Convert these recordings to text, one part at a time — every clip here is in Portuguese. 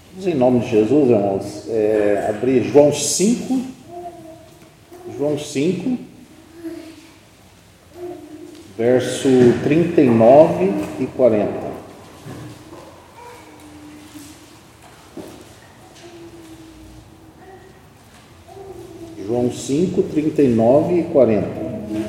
Em nome de Jesus, irmãos, abrir João 5, verso 39 e 40. João 5, 39 e 40.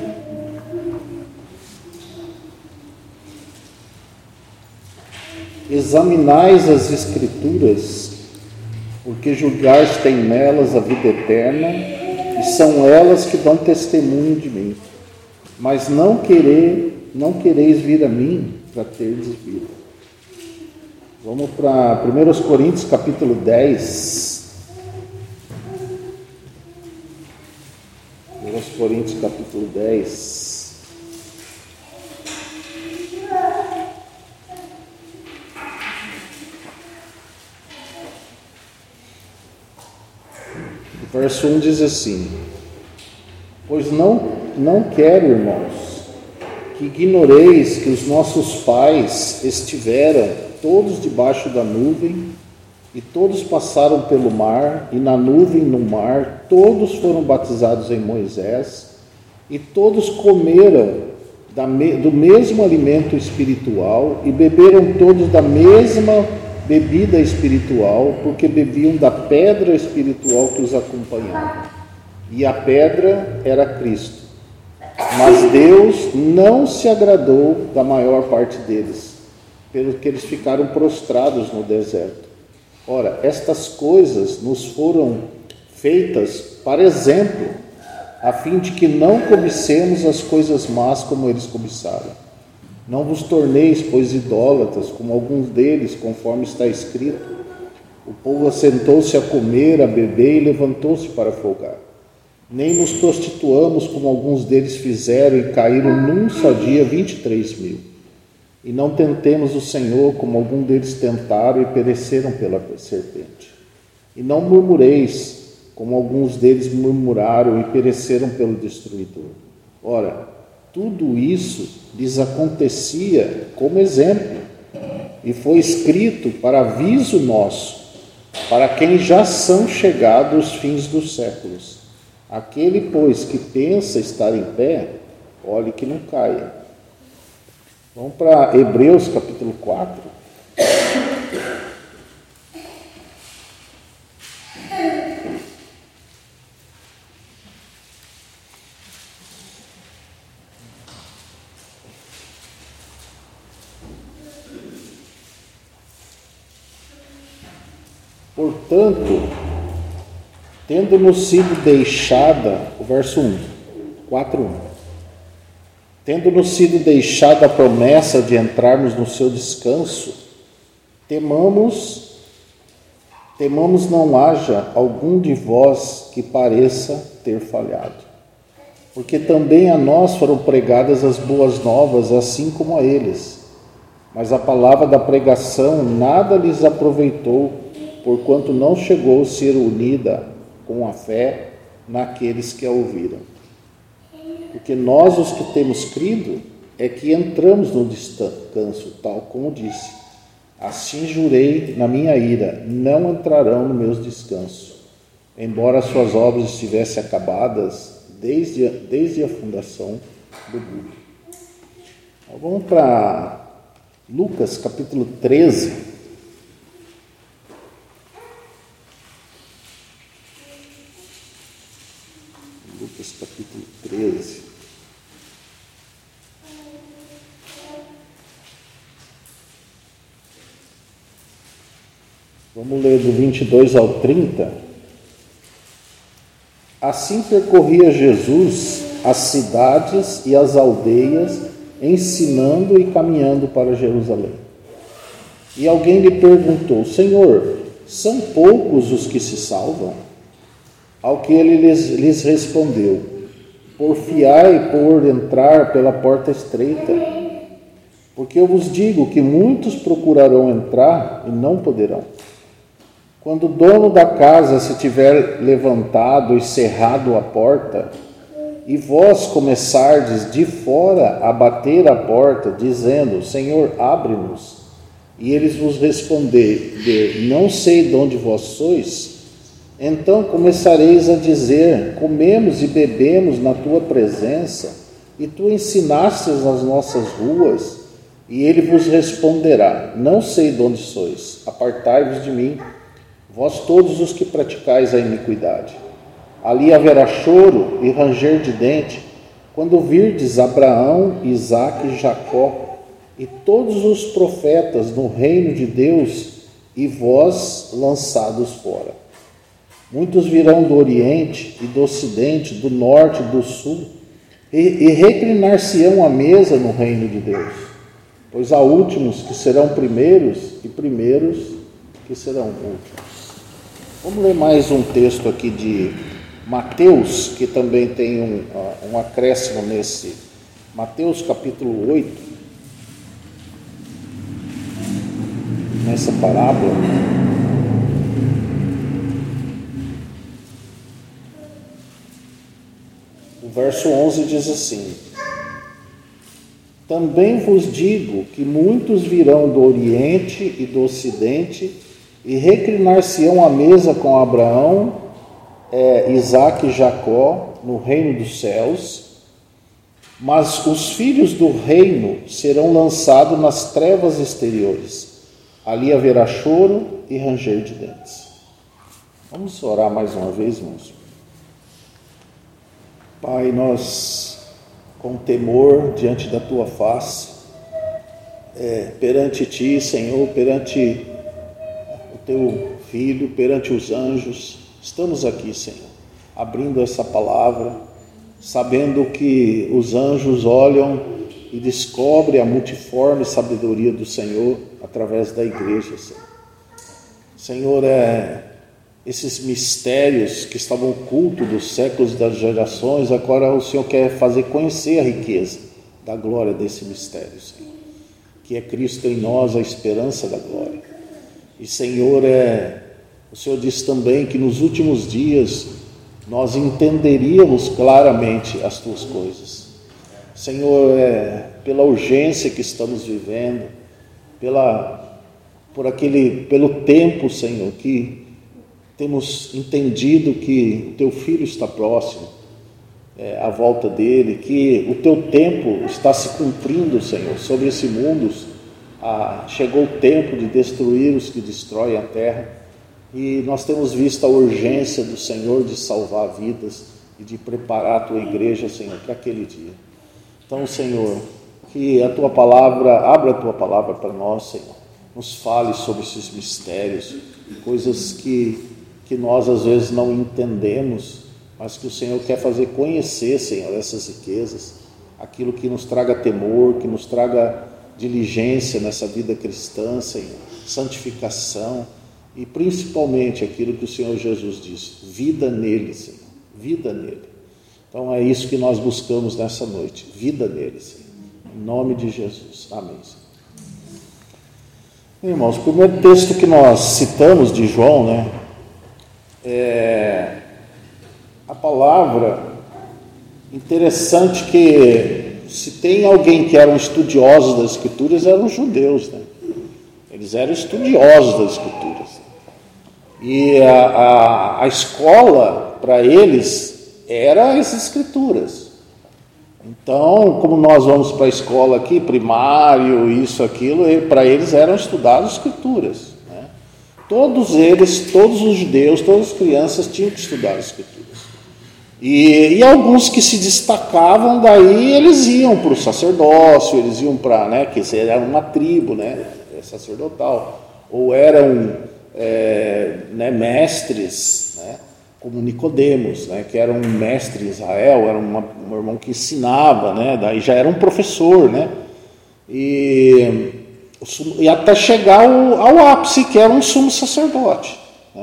Examinais as Escrituras, porque julgais tem nelas a vida eterna, e são elas que dão testemunho de mim. Mas não quereis vir a mim para terdes vida. Vamos para 1 Coríntios capítulo 10. 1 Coríntios capítulo 10. O verso 1 diz assim: pois não quero, irmãos, que ignoreis que os nossos pais estiveram todos debaixo da nuvem, e todos passaram pelo mar, e na nuvem e no mar, todos foram batizados em Moisés, e todos comeram do mesmo alimento espiritual, e beberam todos da mesma bebida espiritual, porque bebiam da pedra espiritual que os acompanhava. E a pedra era Cristo. Mas Deus não se agradou da maior parte deles, pelo que eles ficaram prostrados no deserto. Ora, estas coisas nos foram feitas para exemplo, a fim de que não cobicemos as coisas más como eles cobiçaram. Não vos torneis, pois, idólatras, como alguns deles, conforme está escrito. O povo assentou-se a comer, a beber e levantou-se para folgar. Nem nos prostituamos, como alguns deles fizeram, e caíram num só dia 23.000. E não tentemos o Senhor, como alguns deles tentaram e pereceram pela serpente. E não murmureis, como alguns deles murmuraram e pereceram pelo destruidor. Ora, tudo isso lhes acontecia como exemplo, e foi escrito para aviso nosso, para quem já são chegados os fins dos séculos. Aquele, pois, que pensa estar em pé, olhe que não caia. Vamos para Hebreus capítulo 4. Portanto, tendo-nos sido deixada, o verso 1, 4:1, tendo-nos sido deixada a promessa de entrarmos no seu descanso, temamos não haja algum de vós que pareça ter falhado, porque também a nós foram pregadas as boas novas, assim como a eles, mas a palavra da pregação nada lhes aproveitou, porquanto não chegou a ser unida com a fé naqueles que a ouviram. Porque nós, os que temos crido, é que entramos no descanso, tal como disse: assim jurei na minha ira, não entrarão no meu descanso, embora suas obras estivessem acabadas desde a fundação do mundo. Então, vamos para Lucas capítulo 13. Lucas capítulo 13. Vamos ler do 22 ao 30. Assim percorria Jesus as cidades e as aldeias, ensinando e caminhando para Jerusalém. E alguém lhe perguntou: Senhor, são poucos os que se salvam? Ao que ele lhes respondeu: porfiai por entrar pela porta estreita, porque eu vos digo que muitos procurarão entrar e não poderão. Quando o dono da casa se tiver levantado e cerrado a porta, e vós começardes de fora a bater à porta, dizendo: Senhor, abre-nos, e eles vos responder, não sei de onde vós sois, então começareis a dizer, comemos e bebemos na tua presença, e tu ensinastes nas nossas ruas, e ele vos responderá, não sei de onde sois, apartai-vos de mim, vós todos os que praticais a iniquidade. Ali haverá choro e ranger de dente, quando virdes Abraão, Isaque e Jacó, e todos os profetas no reino de Deus, e vós lançados fora. Muitos virão do Oriente e do Ocidente, do Norte e do Sul, e reclinar-se-ão à mesa no reino de Deus. Pois há últimos que serão primeiros, e primeiros que serão últimos. Vamos ler mais um texto aqui de Mateus, que também tem um acréscimo nesse. Mateus capítulo 8, nessa parábola. O verso 11 diz assim: também vos digo que muitos virão do Oriente e do Ocidente e reclinar-se-ão à mesa com Abraão, Isaque e Jacó no reino dos céus, mas os filhos do reino serão lançados nas trevas exteriores. Ali haverá choro e ranger de dentes. Vamos orar mais uma vez, irmãos. Pai, nós, com temor diante da tua face, perante ti, Senhor, perante o teu Filho, perante os anjos, estamos aqui, Senhor, abrindo essa palavra, sabendo que os anjos olham e descobrem a multiforme sabedoria do Senhor através da igreja, Senhor. Senhor, esses mistérios que estavam ocultos dos séculos e das gerações, agora o Senhor quer fazer conhecer a riqueza da glória desse mistério, Senhor, que é Cristo em nós, a esperança da glória. E, Senhor, o Senhor disse também que nos últimos dias nós entenderíamos claramente as tuas coisas. Senhor, pela urgência que estamos vivendo, pelo tempo, Senhor, que temos entendido que o teu Filho está próximo, à volta dele, que o teu tempo está se cumprindo, Senhor, sobre esse mundo. Chegou o tempo de destruir os que destroem a terra, e nós temos visto a urgência do Senhor de salvar vidas e de preparar a tua igreja, Senhor, para aquele dia. Então, Senhor, que a tua palavra, abra a tua palavra para nós, Senhor, nos fale sobre esses mistérios, coisas que nós às vezes não entendemos, mas que o Senhor quer fazer conhecer, Senhor, essas riquezas, aquilo que nos traga temor, que nos traga diligência nessa vida cristã, Senhor, santificação, e principalmente aquilo que o Senhor Jesus disse, vida nele, Senhor, vida nele. Então é isso que nós buscamos nessa noite, vida nele, Senhor, em nome de Jesus, amém, Senhor. Irmãos, o primeiro texto que nós citamos de João, a palavra, interessante que se tem alguém que eram estudiosos das Escrituras, eram os judeus, eles eram estudiosos das Escrituras, e a escola para eles era as Escrituras. Então, como nós vamos para a escola aqui, primário, isso, aquilo, para eles eram estudar as Escrituras, Todos eles, todos os judeus, todas as crianças tinham que estudar as Escrituras. E alguns que se destacavam, daí eles iam para o sacerdócio, eles iam para, que era uma tribo, sacerdotal, ou eram mestres, como Nicodemos, que era um mestre em Israel, era um irmão que ensinava, daí já era um professor, e até chegar ao ápice, que era um sumo sacerdote,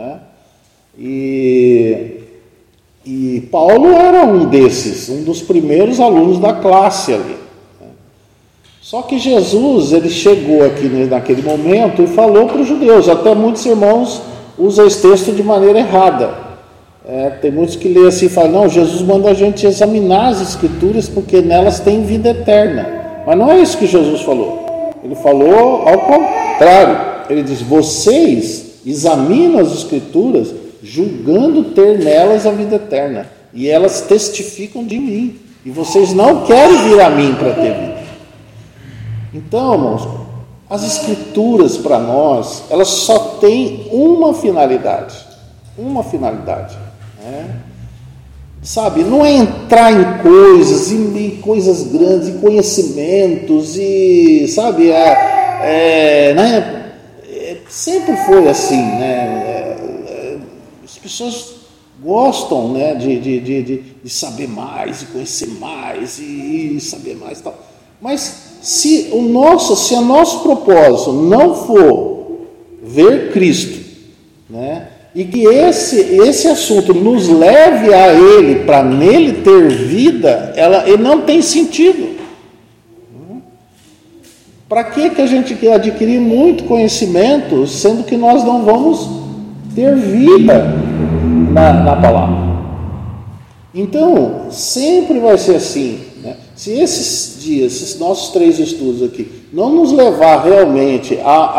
E Paulo era um desses, um dos primeiros alunos da classe ali. Só que Jesus, ele chegou aqui naquele momento e falou para os judeus, até muitos irmãos usam esse texto de maneira errada. Tem muitos que lêem assim e falam, não, Jesus manda a gente examinar as Escrituras porque nelas tem vida eterna. Mas não é isso que Jesus falou. Ele falou ao contrário. Ele diz: vocês examinam as Escrituras julgando ter nelas a vida eterna, e elas testificam de mim, e vocês não querem vir a mim para ter vida. Então, irmãos, as Escrituras para nós, elas só têm uma finalidade, né? Sabe, não é entrar em coisas, em coisas grandes, em conhecimentos, e sabe, sempre foi assim, né? As pessoas gostam, né, de saber mais, de conhecer mais, e saber mais e tal. Mas se o nosso propósito não for ver Cristo, né, e que esse assunto nos leve a Ele, para nele ter vida, ele não tem sentido. Para que a gente quer adquirir muito conhecimento, sendo que nós não vamos ter vida na palavra? Então, sempre vai ser assim, né? Se esses dias, esses nossos 3 estudos aqui, não nos levar realmente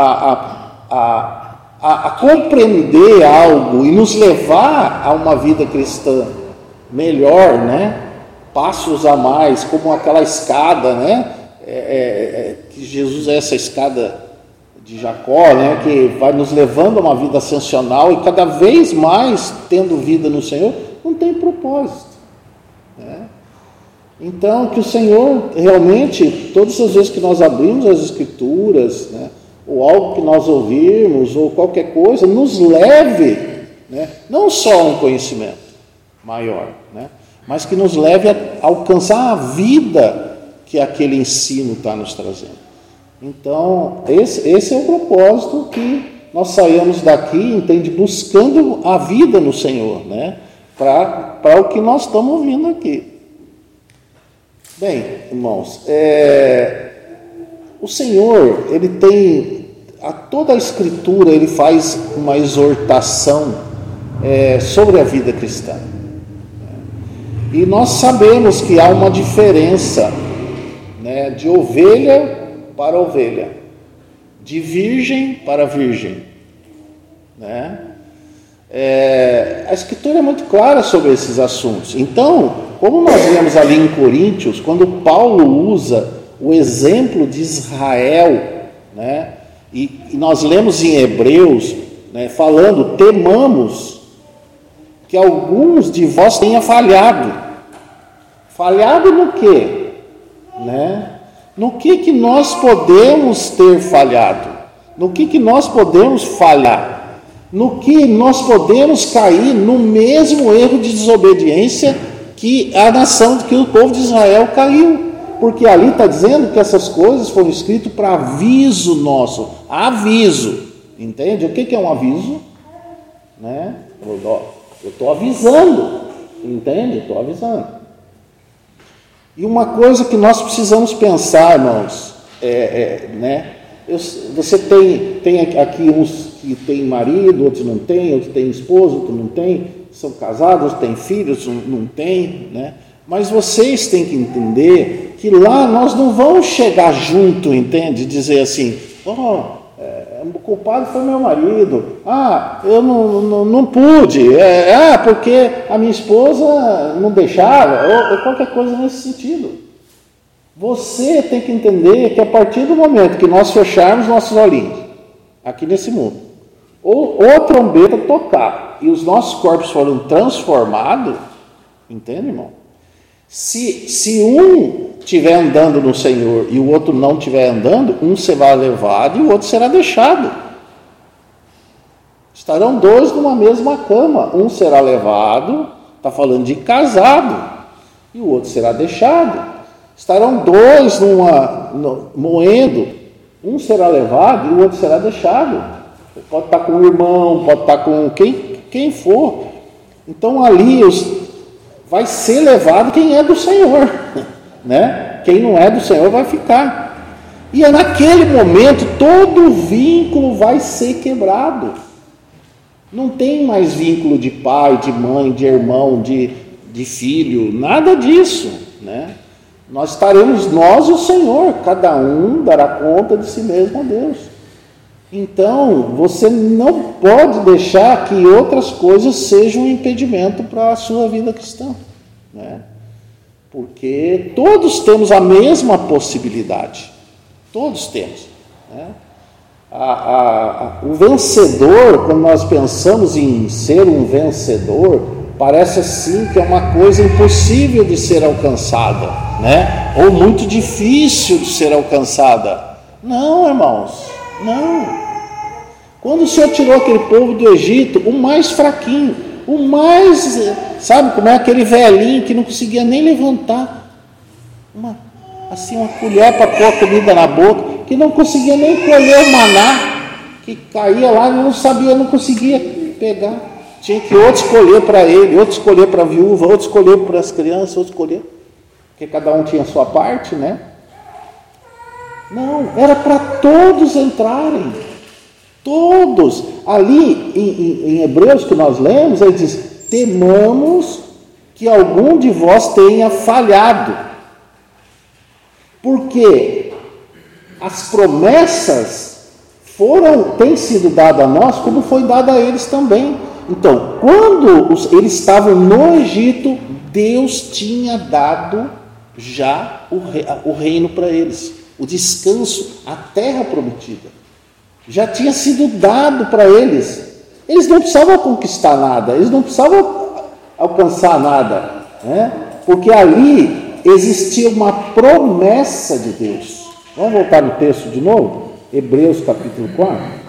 a compreender algo e nos levar a uma vida cristã melhor, né? Passos a mais, como aquela escada, né? Que Jesus é essa escada de Jacó, né? Que vai nos levando a uma vida ascensional, e cada vez mais tendo vida no Senhor, não tem propósito, né? Então, que o Senhor realmente, todas as vezes que nós abrimos as Escrituras, né, ou algo que nós ouvirmos, ou qualquer coisa, nos leve, né, não só a um conhecimento maior, né, mas que nos leve a alcançar a vida que aquele ensino está nos trazendo. Então, esse é o propósito, que nós saímos daqui, entende, buscando a vida no Senhor, né, para o que nós estamos ouvindo aqui. Bem, irmãos, o Senhor, ele tem, toda a Escritura, ele faz uma exortação sobre a vida cristã. E nós sabemos que há uma diferença, né, de ovelha para ovelha, de virgem para virgem, né? A Escritura é muito clara sobre esses assuntos. Então, como nós vemos ali em Coríntios, quando Paulo usa o exemplo de Israel, né, e nós lemos em Hebreus, né, falando: temamos que alguns de vós tenham falhado. Falhado no quê? Né? No que nós podemos ter falhado? No que nós podemos falhar? No que nós podemos cair no mesmo erro de desobediência que a nação, que o povo de Israel caiu? Porque ali está dizendo que essas coisas foram escritas para aviso nosso. Aviso. Entende? O que é um aviso? Né? Eu estou avisando. Entende? Estou avisando. E uma coisa que nós precisamos pensar, irmãos, né? Você tem aqui uns que têm marido, outros não têm, outros têm esposa, outros não têm, são casados, outros têm filhos, não têm, né? Mas vocês têm que entender que lá nós não vamos chegar junto, entende? Dizer assim: o culpado foi meu marido, eu não pude, porque a minha esposa não deixava, ou qualquer coisa nesse sentido. Você tem que entender que a partir do momento que nós fecharmos nossos olhinhos aqui nesse mundo, ou a trombeta tocar e os nossos corpos foram transformados, entende, irmão? Se um estiver andando no Senhor e o outro não estiver andando, um será levado e o outro será deixado. Estarão 2 numa mesma cama, um será levado, está falando de casado, e o outro será deixado. Estarão 2 moendo, um será levado e o outro será deixado. Pode estar com o irmão, pode estar com quem for. Então ali vai ser levado quem é do Senhor, né? Quem não é do Senhor vai ficar. E naquele momento todo vínculo vai ser quebrado. Não tem mais vínculo de pai, de mãe, de irmão, de filho, nada disso, né? Nós estaremos nós e o Senhor, cada um dará conta de si mesmo a Deus. Então, você não pode deixar que outras coisas sejam um impedimento para a sua vida cristã, né? Porque todos temos a mesma possibilidade, todos temos, né? O vencedor, quando nós pensamos em ser um vencedor, parece assim que é uma coisa impossível de ser alcançada, né? Ou muito difícil de ser alcançada. Não, irmãos, não. Quando o Senhor tirou aquele povo do Egito, o mais fraquinho, o mais, sabe como é, aquele velhinho que não conseguia nem levantar uma colher para pôr a comida na boca, que não conseguia nem colher o maná, que caía lá e não conseguia pegar. Tinha que outro escolher para ele, outro escolher para a viúva, outro escolher para as crianças, outro escolher, porque cada um tinha a sua parte, né? Não, era para todos entrarem, todos. Ali em Hebreus que nós lemos, ele diz: temamos que algum de vós tenha falhado, porque as promessas têm sido dadas a nós, como foi dada a eles também. Então, quando eles estavam no Egito, Deus tinha dado já o reino para eles, o descanso, a terra prometida. Já tinha sido dado para eles. Eles não precisavam conquistar nada, eles não precisavam alcançar nada, né? Porque ali existia uma promessa de Deus. Vamos voltar no texto de novo? Hebreus capítulo 4.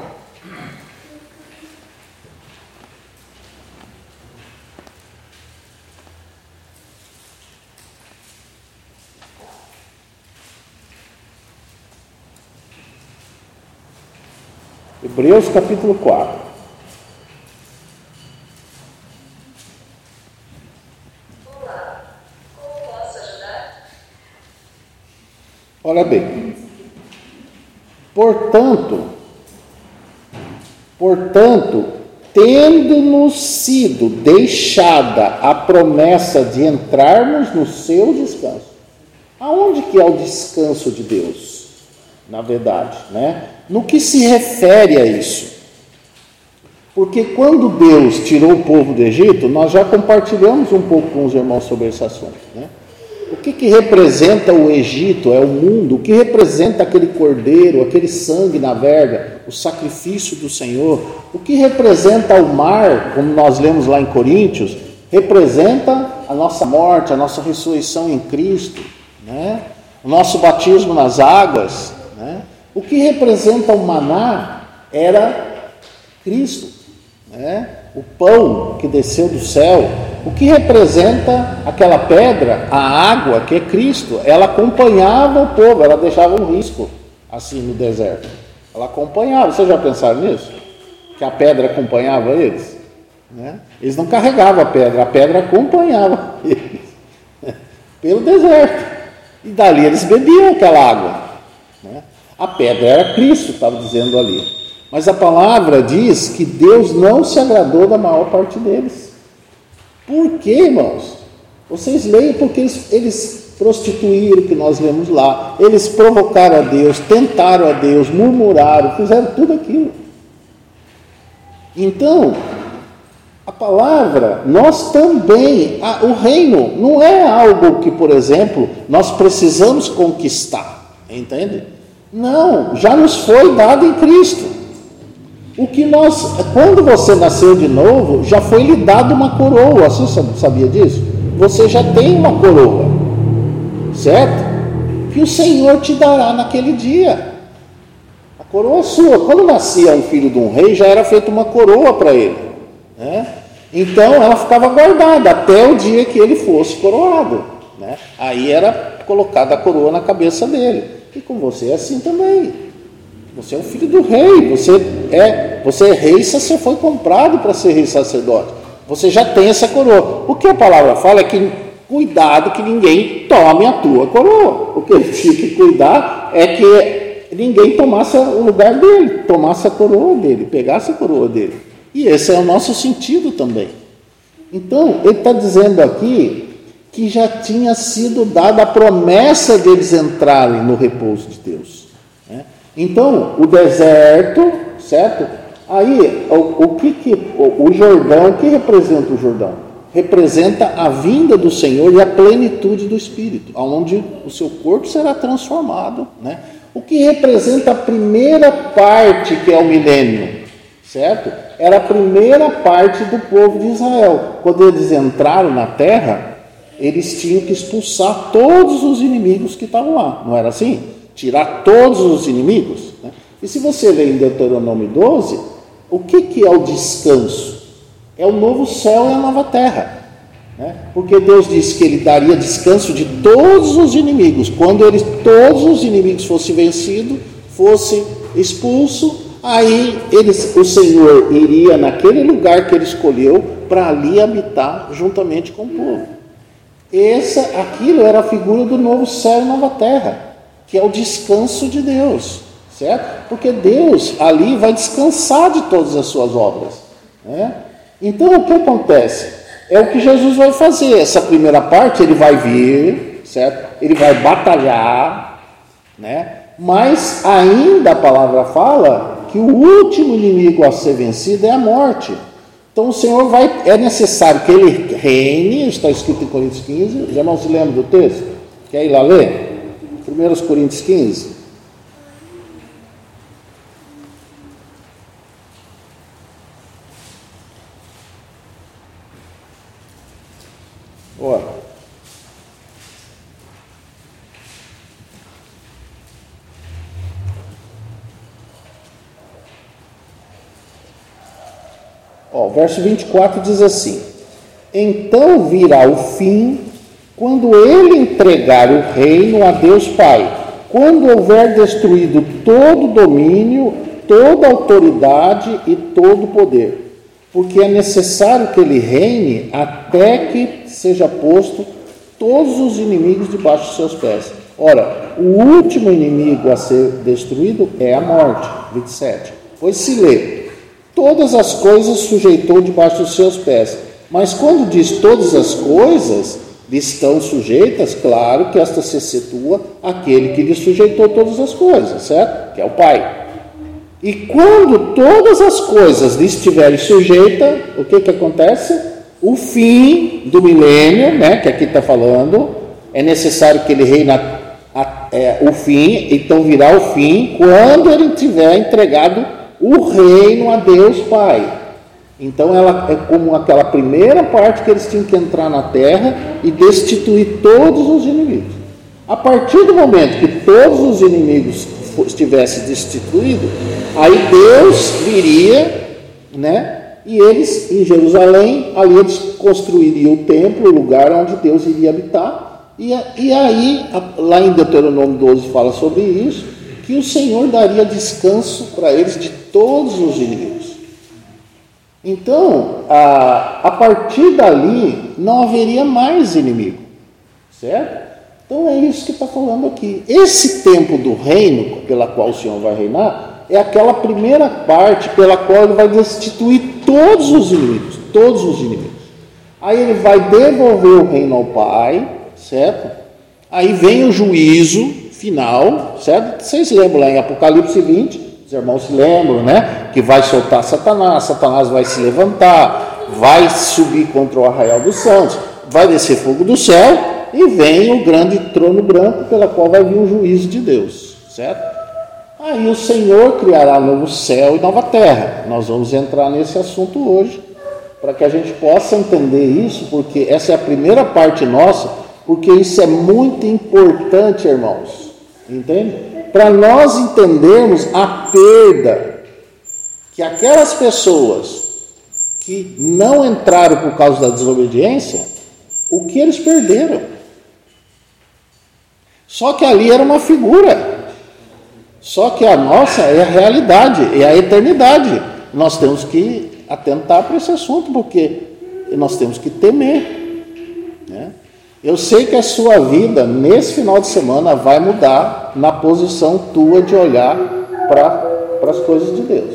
Hebreus capítulo 4. Olha bem. Portanto, tendo-nos sido deixada a promessa de entrarmos no seu descanso. Aonde que é o descanso de Deus? Na verdade, né? No que se refere a isso? Porque quando Deus tirou o povo do Egito, nós já compartilhamos um pouco com os irmãos sobre esse assunto, né? O que representa o Egito? É o mundo. O que representa aquele cordeiro, aquele sangue na verga, o sacrifício do Senhor? O que representa o mar, como nós lemos lá em Coríntios? Representa a nossa morte, a nossa ressurreição em Cristo, né? O nosso batismo nas águas, né? O que representa o maná era Cristo, né? O pão que desceu do céu. O que representa aquela pedra, a água, que é Cristo? Ela acompanhava o povo, ela deixava um risco assim no deserto. Ela acompanhava. Vocês já pensaram nisso? Que a pedra acompanhava eles? Né? Eles não carregavam a pedra acompanhava eles pelo deserto. E dali eles bebiam aquela água, né? A pedra era Cristo, estava dizendo ali. Mas a palavra diz que Deus não se agradou da maior parte deles. Por quê, irmãos? Vocês leem porque eles prostituíram, que nós lemos lá. Eles provocaram a Deus, tentaram a Deus, murmuraram, fizeram tudo aquilo. Então, a palavra, nós também, o reino não é algo que, por exemplo, nós precisamos conquistar, entende? Não, já nos foi dado em Cristo. Quando você nasceu de novo, já foi lhe dado uma coroa. Você sabia disso? Você já tem uma coroa, certo? Que o Senhor te dará naquele dia. A coroa é sua. Quando nascia um filho de um rei, já era feita uma coroa para ele, né? Então ela ficava guardada até o dia que ele fosse coroado, né? Aí era colocada a coroa na cabeça dele. E com você é assim também. Você é o filho do rei, você é rei, você foi comprado para ser rei sacerdote. Você já tem essa coroa. O que a palavra fala é que cuidado que ninguém tome a tua coroa. O que ele tinha que cuidar é que ninguém tomasse o lugar dele, tomasse a coroa dele, pegasse a coroa dele. E esse é o nosso sentido também. Então, ele está dizendo aqui que já tinha sido dada a promessa de eles entrarem no repouso de Deus. Né? Então, o deserto, certo? Aí, o Jordão, o que representa o Jordão? Representa a vinda do Senhor e a plenitude do Espírito, onde o seu corpo será transformado. Né? O que representa a primeira parte, que é o milênio, certo? Era a primeira parte do povo de Israel. Quando eles entraram na terra, eles tinham que expulsar todos os inimigos que estavam lá. Não era assim? Tirar todos os inimigos. Né? E se você ler em Deuteronômio 12, o que é o descanso? É o novo céu e a nova terra. Né? Porque Deus disse que Ele daria descanso de todos os inimigos. Quando todos os inimigos fossem vencidos, fossem expulsos, aí o Senhor iria naquele lugar que Ele escolheu para ali habitar juntamente com o povo. Aquilo era a figura do novo céu e nova terra, que é o descanso de Deus, certo? Porque Deus ali vai descansar de todas as suas obras. Né? Então, o que acontece? É o que Jesus vai fazer. Essa primeira parte, Ele vai vir, certo? Ele vai batalhar, né? Mas ainda a palavra fala que o último inimigo a ser vencido é a morte. Então o Senhor é necessário que Ele reine, está escrito em Coríntios 15, os irmãos se lembram do texto? Quer ir lá ler? 1 Coríntios 15. Ora. O verso 24 diz assim: então virá o fim, quando Ele entregar o reino a Deus Pai, quando houver destruído todo domínio, toda autoridade e todo poder, porque é necessário que Ele reine até que seja posto todos os inimigos debaixo dos seus pés. Ora, o último inimigo a ser destruído é a morte. 27. Pois se lê: todas as coisas sujeitou debaixo dos seus pés. Mas quando diz todas as coisas lhe estão sujeitas, claro que esta se situa aquele que lhe sujeitou todas as coisas, certo? Que é o Pai. E quando todas as coisas lhe estiverem sujeitas, o que acontece? O fim do milênio, né, que aqui está falando, é necessário que ele reine o fim, então virá o fim quando ele tiver entregado o reino a Deus Pai. Então ela é como aquela primeira parte que eles tinham que entrar na terra e destituir todos os inimigos. A partir do momento que todos os inimigos estivessem destituídos, aí Deus viria, né? E eles, em Jerusalém, ali eles construiriam o templo, o lugar onde Deus iria habitar. E aí, lá em Deuteronômio 12 fala sobre isso, que o Senhor daria descanso para eles de todos os inimigos. Então, a partir dali, não haveria mais inimigo, certo? Então é isso que está falando aqui. Esse tempo do reino, pela qual o Senhor vai reinar, é aquela primeira parte pela qual ele vai destituir todos os inimigos, todos os inimigos. Aí ele vai devolver o reino ao Pai, certo? Aí vem o juízo final, certo? Vocês lembram lá em Apocalipse 20, os irmãos se lembram, né? Que vai soltar Satanás, Satanás vai se levantar, vai subir contra o arraial dos santos, vai descer fogo do céu e vem o grande trono branco pela qual vai vir o juízo de Deus, certo? Aí o Senhor criará novo céu e nova terra. Nós vamos entrar nesse assunto hoje, para que a gente possa entender isso, porque essa é a primeira parte nossa, porque isso é muito importante, irmãos, entende? Para nós entendermos a perda que aquelas pessoas que não entraram por causa da desobediência, o que eles perderam. Só que ali era uma figura. Só que a nossa é a realidade, é a eternidade. Nós temos que atentar para esse assunto, porque nós temos que temer, né? Eu sei que a sua vida, nesse final de semana, vai mudar na posição tua de olhar para as coisas de Deus.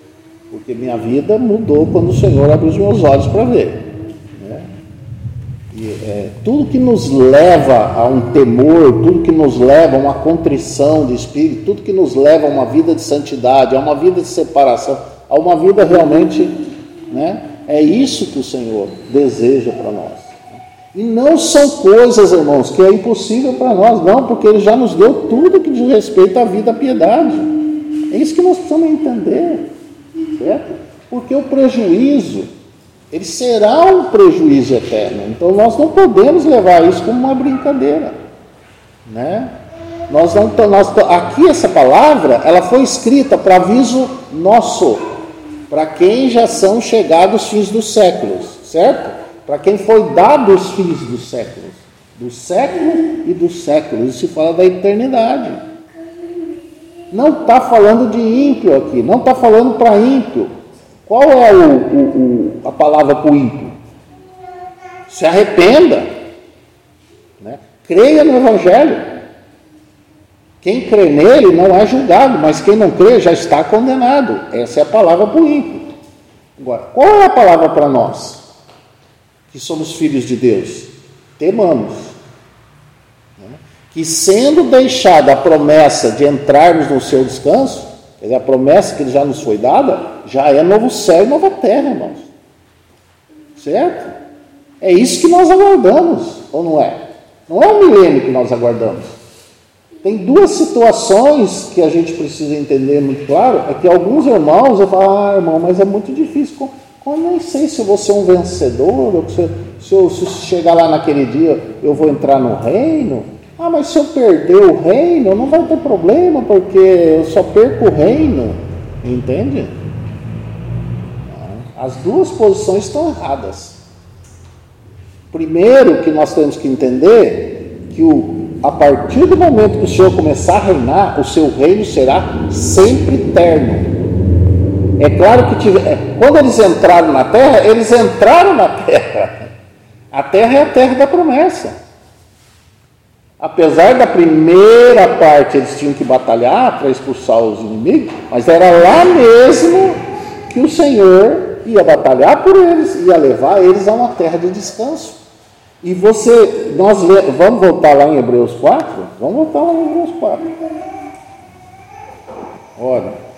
Porque minha vida mudou quando o Senhor abriu os meus olhos para ver, né? tudo que nos leva a um temor, tudo que nos leva a uma contrição de espírito, tudo que nos leva a uma vida de santidade, a uma vida de separação, a uma vida realmente, né? É isso que o Senhor deseja para nós. E não são coisas, irmãos, que é impossível para nós, não, porque Ele já nos deu tudo que diz respeito à vida, à piedade. É isso que nós precisamos entender, certo? Porque o prejuízo, ele será um prejuízo eterno. Então nós não podemos levar isso como uma brincadeira, né? Aqui essa palavra, ela foi escrita para aviso nosso, para quem já são chegados os fins dos séculos, certo? Para quem foi dado os fins dos séculos, do século e dos séculos. Isso se fala da eternidade. Não está falando de ímpio aqui, não está falando para ímpio. Qual é a palavra para o ímpio? Se arrependa, né? Creia no Evangelho. Quem crê nele não é julgado, mas quem não crê já está condenado. Essa é a palavra para o ímpio. Agora, qual é a palavra para nós, que somos filhos de Deus? Temamos, né? Que sendo deixada a promessa de entrarmos no seu descanso, quer dizer, a promessa que já nos foi dada, já é novo céu e nova terra, irmãos. Certo? É isso que nós aguardamos, ou não é? Não é o milênio que nós aguardamos. Tem duas situações que a gente precisa entender muito claro. É que alguns irmãos, eu falo, irmão, mas é muito difícil. Eu nem sei se eu vou ser um vencedor, ou se chegar lá naquele dia eu vou entrar no reino. Mas se eu perder o reino, não vai ter problema, porque eu só perco o reino. Entende? As duas posições estão erradas. Primeiro que nós temos que entender que a partir do momento que o Senhor começar a reinar, o seu reino será sempre eterno. É claro que quando eles entraram na terra, eles entraram na terra. A terra é a terra da promessa. Apesar da primeira parte, eles tinham que batalhar para expulsar os inimigos, mas era lá mesmo que o Senhor ia batalhar por eles, ia levar eles a uma terra de descanso. E vamos voltar lá em Hebreus 4? Vamos voltar lá em Hebreus 4. Olha.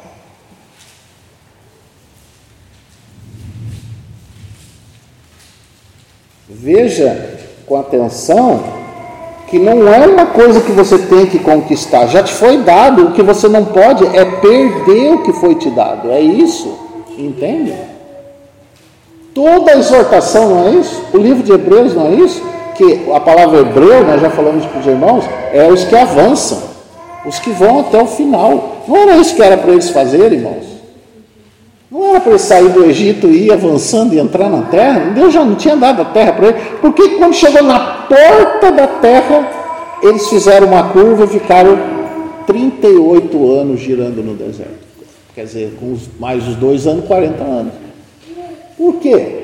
Veja com atenção que não é uma coisa que você tem que conquistar, já te foi dado. O que você não pode é perder o que foi te dado, é isso, entende? Toda a exortação não é isso? O livro de Hebreus não é isso? Que a palavra hebreu, nós já falamos para os irmãos, é os que avançam, os que vão até o final. Não era isso que era para eles fazerem, irmãos? Não era para eles sair do Egito e ir avançando e entrar na terra? Deus já não tinha dado a terra para eles. Porque quando chegou na porta da terra, eles fizeram uma curva e ficaram 38 anos girando no deserto. Quer dizer, com mais os 2 anos, 40 anos. Por quê?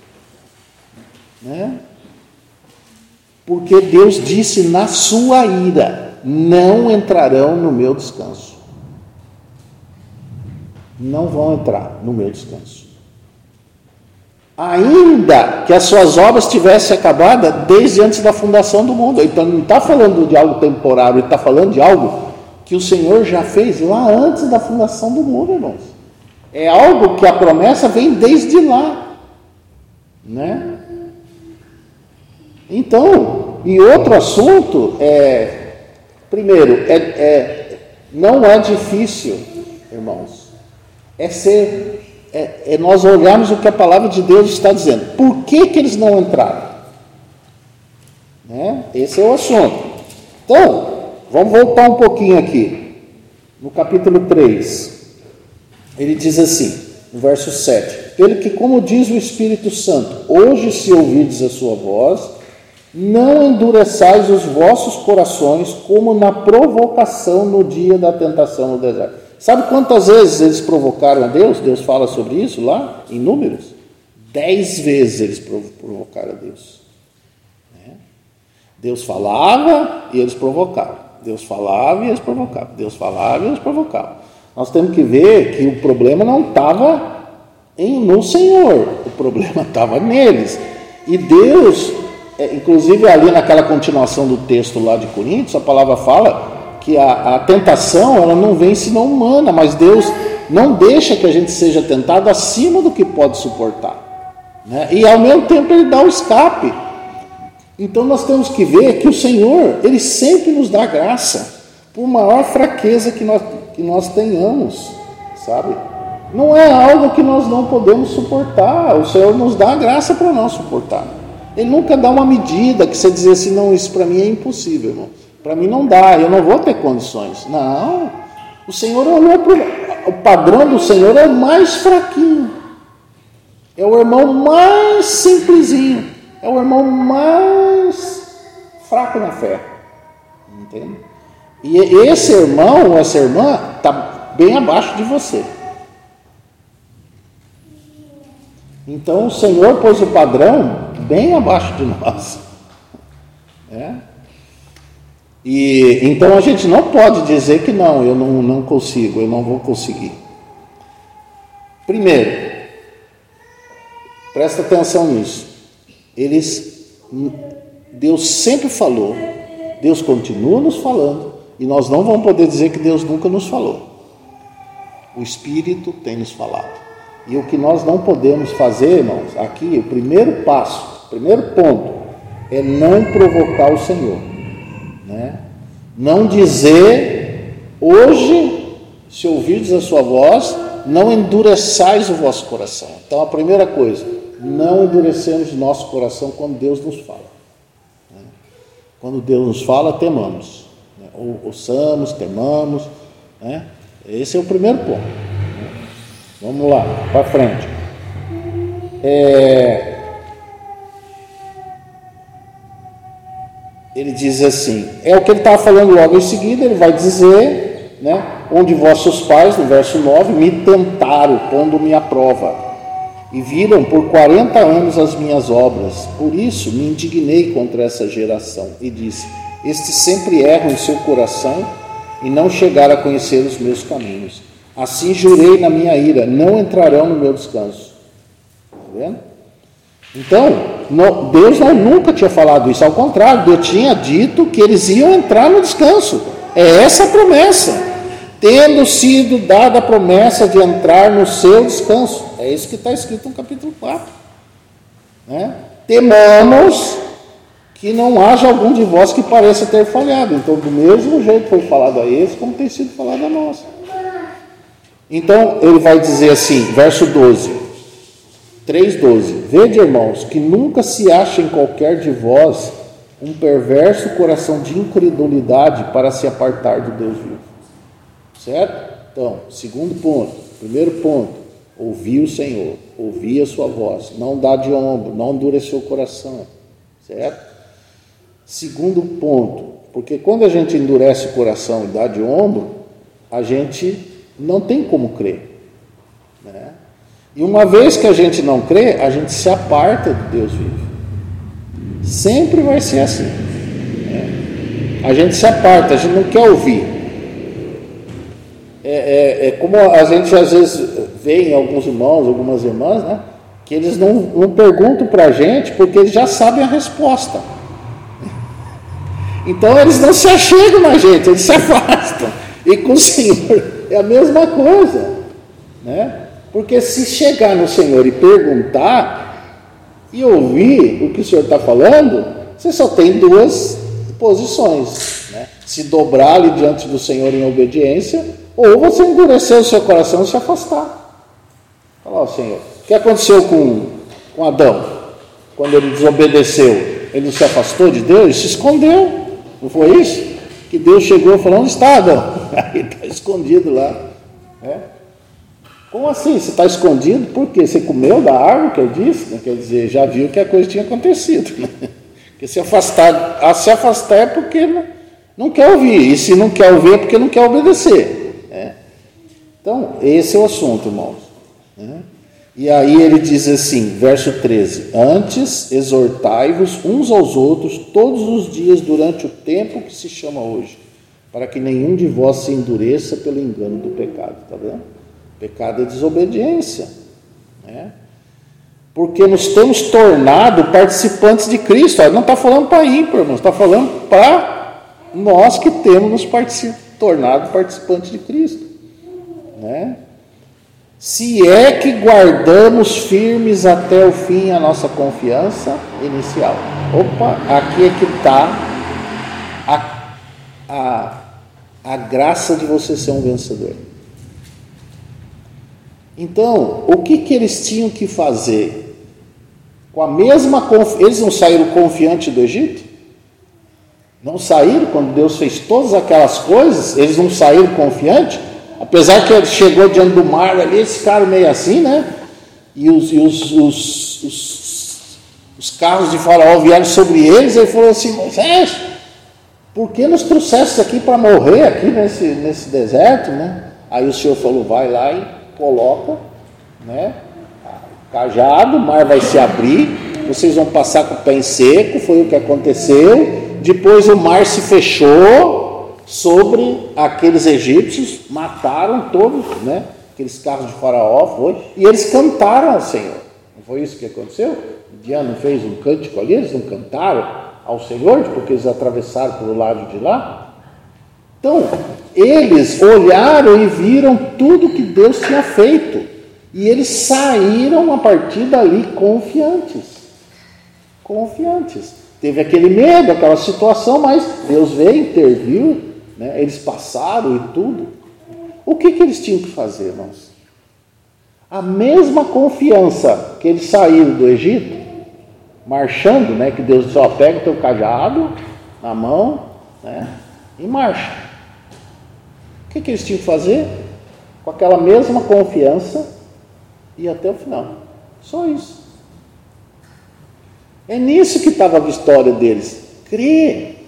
Né? Porque Deus disse na sua ira: não entrarão no meu descanso. Não vão entrar no meu descanso. Ainda que as suas obras tivessem acabado desde antes da fundação do mundo. Então não está falando de algo temporário, ele está falando de algo que o Senhor já fez lá antes da fundação do mundo, irmãos. É algo que a promessa vem desde lá, né? Então, e outro assunto primeiro, não é difícil, irmãos. É nós olharmos o que a palavra de Deus está dizendo. Por que eles não entraram? Né? Esse é o assunto. Então, vamos voltar um pouquinho aqui. No capítulo 3, ele diz assim, no verso 7. Pelo que, como diz o Espírito Santo, hoje se ouvirdes a sua voz, não endureçais os vossos corações como na provocação no dia da tentação no deserto. Sabe quantas vezes eles provocaram a Deus? Deus fala sobre isso lá, em Números. 10 vezes eles provocaram a Deus. Deus falava e eles provocavam. Deus falava e eles provocavam. Deus falava e eles provocavam. Nós temos que ver que o problema não estava no Senhor. O problema estava neles. E Deus inclusive ali naquela continuação do texto lá de Coríntios, a palavra fala que a tentação, ela não vem senão humana, mas Deus não deixa que a gente seja tentado acima do que pode suportar, né? E ao mesmo tempo Ele dá o escape. Então nós temos que ver que o Senhor, Ele sempre nos dá graça, por maior fraqueza que nós tenhamos, sabe? Não é algo que nós não podemos suportar, o Senhor nos dá a graça para nós suportar. Ele nunca dá uma medida que você dizer assim, não, isso para mim é impossível, irmão. Para mim não dá, eu não vou ter condições. Não, o Senhor olhou para o padrão do Senhor é o mais fraquinho, é o irmão mais simplesinho, é o irmão mais fraco na fé, entende? E esse irmão ou essa irmã está bem abaixo de você. Então o Senhor pôs o padrão bem abaixo de nós. E então a gente não pode dizer que não, eu não consigo, eu não vou conseguir. Primeiro, presta atenção nisso. Deus sempre falou, Deus continua nos falando, e nós não vamos poder dizer que Deus nunca nos falou. O Espírito tem nos falado. E o que nós não podemos fazer, irmãos, aqui, o primeiro passo, o primeiro ponto, é não provocar o Senhor, né? Não dizer, hoje, se ouvirdes a sua voz, não endureçais o vosso coração. Então, a primeira coisa, não endurecemos o nosso coração quando Deus nos fala, né? Quando Deus nos fala, temamos, né? Ouçamos, temamos, né? Esse é o primeiro ponto, né? Vamos lá, para frente. Ele diz assim, é o que ele estava falando logo em seguida, ele vai dizer, né, onde vossos pais, no verso 9, me tentaram, pondo-me à prova, e viram por 40 anos as minhas obras, por isso me indignei contra essa geração, e disse, estes sempre erram em seu coração, e não chegaram a conhecer os meus caminhos. Assim jurei na minha ira, não entrarão no meu descanso. Está vendo? Então, Deus nunca tinha falado isso, ao contrário, Deus tinha dito que eles iam entrar no descanso. É essa a promessa. Tendo sido dada a promessa de entrar no seu descanso. É isso que está escrito no capítulo 4. Né? Temamos que não haja algum de vós que pareça ter falhado. Então, do mesmo jeito foi falado a eles, como tem sido falado a nós. Então, ele vai dizer assim, verso 12, 3:12, vede, irmãos, que nunca se acha em qualquer de vós um perverso coração de incredulidade para se apartar do Deus vivo. Certo? Então, segundo ponto, primeiro ponto, ouvir o Senhor, ouvir a sua voz, não dar de ombro, não endurecer o coração, certo? Segundo ponto, porque quando a gente endurece o coração e dá de ombro, a gente não tem como crer, né? E uma vez que a gente não crê, a gente se aparta do Deus vivo. Sempre vai ser assim, né? A gente se aparta, a gente não quer ouvir. É como a gente às vezes vê em alguns irmãos, algumas irmãs, né? Que eles não perguntam para a gente porque eles já sabem a resposta. Então eles não se achegam na gente, eles se afastam. E com o Senhor é a mesma coisa, né? Porque se chegar no Senhor e perguntar e ouvir o que o Senhor está falando, você só tem duas posições, né? Se dobrar ali diante do Senhor em obediência, ou você endurecer o seu coração e se afastar. Falar, ó, Senhor, o que aconteceu com Adão? Quando ele desobedeceu, ele se afastou de Deus, ele se escondeu, não foi isso? Que Deus chegou e falou, onde está Adão? Aí está escondido lá, né? Como assim? Você está escondido? Por quê? Você comeu da árvore que eu disse? Quer dizer, já viu que a coisa tinha acontecido, né? Porque se afastar é porque não quer ouvir, e se não quer ouvir é porque não quer obedecer, né? Então, esse é o assunto, irmãos, né? E aí ele diz assim, verso 13, antes exortai-vos uns aos outros todos os dias durante o tempo que se chama hoje, para que nenhum de vós se endureça pelo engano do pecado. Está vendo? Pecado é desobediência, né? porque nos temos tornado participantes de Cristo. Não está falando para ímpar, irmãos, está falando para nós que temos nos tornado participantes de Cristo, né? Se é que guardamos firmes até o fim a nossa confiança inicial. Opa, aqui é que está a graça de você ser um vencedor. Então, o que eles tinham que fazer? Com a mesma confiança, eles não saíram confiantes do Egito? Não saíram quando Deus fez todas aquelas coisas? Eles não saíram confiantes? Apesar que ele chegou diante do mar ali, eles ficaram meio assim, né? E os carros de Faraó vieram sobre eles, e ele falou assim: Moisés, por que nos trouxeste aqui para morrer aqui nesse deserto, né? Aí o Senhor falou: vai lá e coloca, né, cajado, o mar vai se abrir, vocês vão passar com o pé em seco. Foi o que aconteceu. Depois o mar se fechou sobre aqueles egípcios, mataram todos, né, aqueles carros de Faraó, e eles cantaram ao Senhor. Não foi isso que aconteceu? Midian não fez um cântico ali, eles não cantaram ao Senhor, porque eles atravessaram pelo lado de lá. Então, eles olharam e viram tudo que Deus tinha feito, e eles saíram a partir dali confiantes. Teve aquele medo, aquela situação, mas Deus veio, interviu, né? Eles passaram e tudo. O que eles tinham que fazer, irmãos? A mesma confiança que eles saíram do Egito, marchando, né? Que Deus disse: ó, pega o teu cajado na mão, né? E marcha. O que eles tinham que fazer? Com aquela mesma confiança, e até o final. Só isso. É nisso que estava a vitória deles. Crer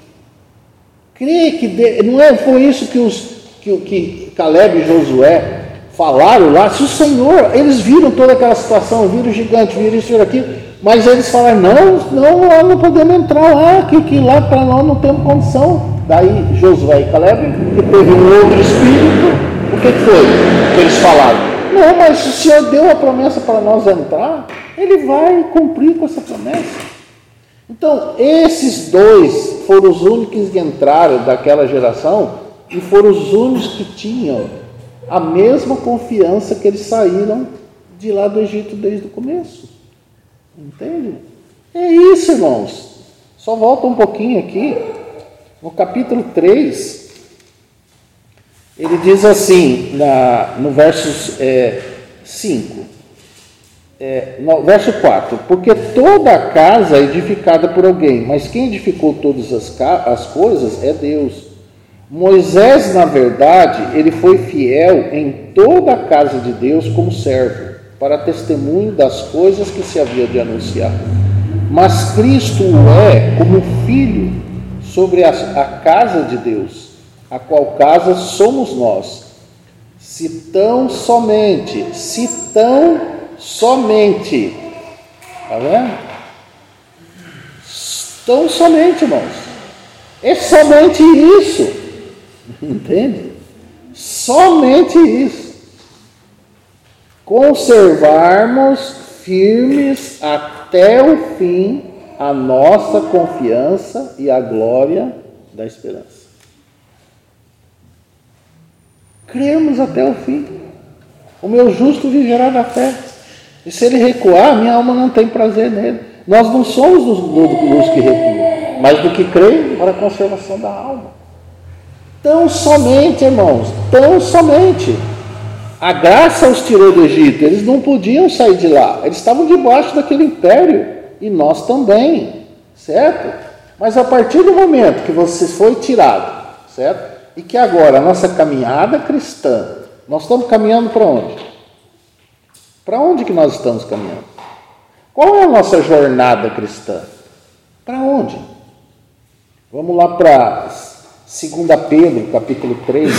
que não foi isso que Caleb e Josué falaram lá. Se o Senhor, eles viram toda aquela situação, viram o gigante, viram isso, viram aquilo, mas eles falaram: não, não podemos entrar lá, que lá para nós não temos condição. Daí Josué e Caleb, que teve um outro espírito, o que foi que eles falaram? Não, mas se o Senhor deu a promessa para nós entrar, Ele vai cumprir com essa promessa. Então, esses dois foram os únicos que entraram daquela geração, e foram os únicos que tinham a mesma confiança que eles saíram de lá do Egito desde o começo. Entende? É isso, irmãos. Só volta um pouquinho aqui. No capítulo 3, ele diz assim, no verso 5, no verso 4: porque toda a casa é edificada por alguém, mas quem edificou todas as coisas é Deus. Moisés, na verdade, ele foi fiel em toda a casa de Deus como servo, para testemunho das coisas que se havia de anunciar. Mas Cristo o é como filho sobre a casa de Deus, a qual casa somos nós. Se tão somente, tá vendo? Tão somente, irmãos. É somente isso. Entende? Somente isso. Conservarmos firmes até o fim a nossa confiança e a glória da esperança. Cremos até o fim. O meu justo viverá da fé. E se ele recuar, minha alma não tem prazer nele. Nós não somos dos que recuam, mas do que creem para a conservação da alma. Tão somente, irmãos, tão somente. A graça os tirou do Egito. Eles não podiam sair de lá. Eles estavam debaixo daquele império. E nós também, certo? Mas a partir do momento que você foi tirado, certo? E que agora a nossa caminhada cristã, nós estamos caminhando para onde? Para onde que nós estamos caminhando? Qual é a nossa jornada cristã? Para onde? Vamos lá para 2 Pedro, capítulo 3.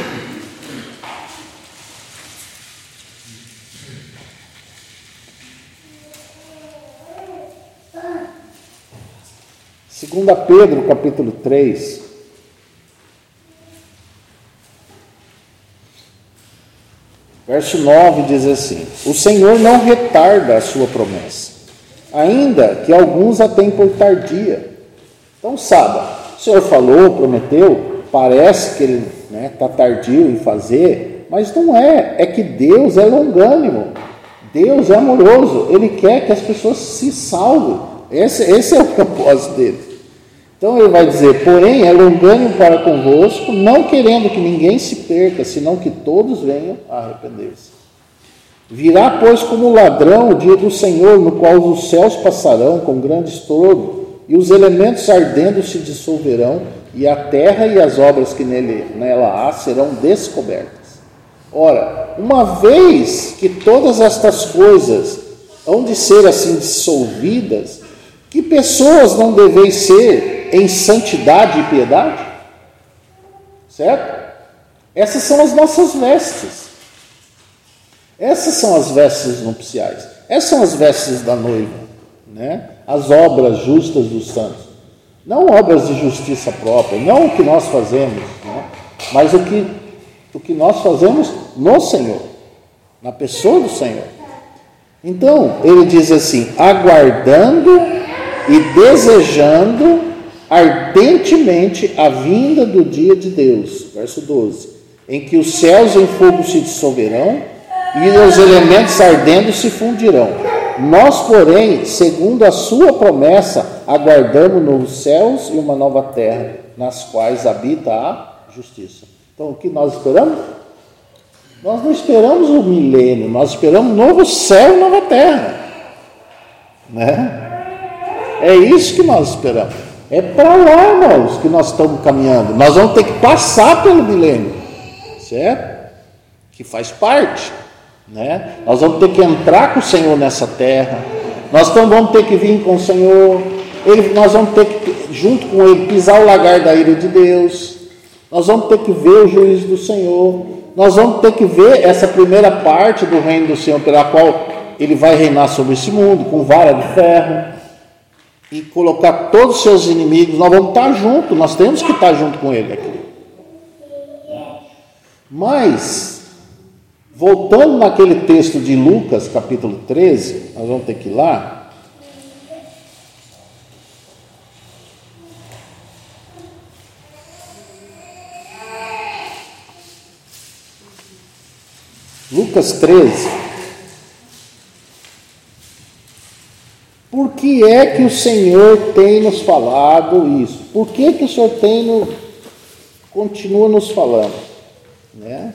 Segunda Pedro, capítulo 3, Verso 9 diz assim: o Senhor não retarda a sua promessa, ainda que alguns a tenham por tardia. Então, sabe, o Senhor falou, prometeu, parece que Ele está tardio em fazer, mas não é. É que Deus é longânimo, Deus é amoroso, Ele quer que as pessoas se salvem. Esse é o propósito dele. Então ele vai dizer: porém é longânimo para convosco, não querendo que ninguém se perca, senão que todos venham a arrepender-se. Virá, pois, como ladrão o dia do Senhor, no qual os céus passarão com grande estrondo, e os elementos ardendo se dissolverão, e a terra e as obras que nela há serão descobertas. Ora, uma vez que todas estas coisas hão de ser assim dissolvidas, que pessoas não deveis ser em santidade e piedade? Certo? Essas são as nossas vestes. Essas são as vestes nupciais. Essas são as vestes da noiva, né? As obras justas dos santos. Não obras de justiça própria, não o que nós fazemos, né? Mas o que nós fazemos no Senhor, na pessoa do Senhor. Então, ele diz assim: aguardando e desejando ardentemente a vinda do dia de Deus, verso 12, em que os céus em fogo se dissolverão e os elementos ardendo se fundirão. Nós, porém, segundo a sua promessa, aguardamos novos céus e uma nova terra, nas quais habita a justiça. Então, o que nós esperamos? Nós não esperamos o milênio, nós esperamos novo céu e nova terra, né? É isso que nós esperamos. É para lá, irmãos, que nós estamos caminhando. Nós vamos ter que passar pelo milênio, certo? Que faz parte, né? Nós vamos ter que entrar com o Senhor nessa terra. Nós vamos ter que vir com o Senhor. Nós vamos ter que, junto com Ele, pisar o lagar da ira de Deus. Nós vamos ter que ver o juízo do Senhor. Nós vamos ter que ver essa primeira parte do reino do Senhor, pela qual Ele vai reinar sobre esse mundo, com vara de ferro, e colocar todos os seus inimigos. Nós vamos estar juntos, nós temos que estar junto com Ele aqui. Mas, voltando naquele texto de Lucas, capítulo 13, nós vamos ter que ir lá. Lucas 13. Por que é que o Senhor tem nos falado isso? Por que que o Senhor continua nos falando? Né?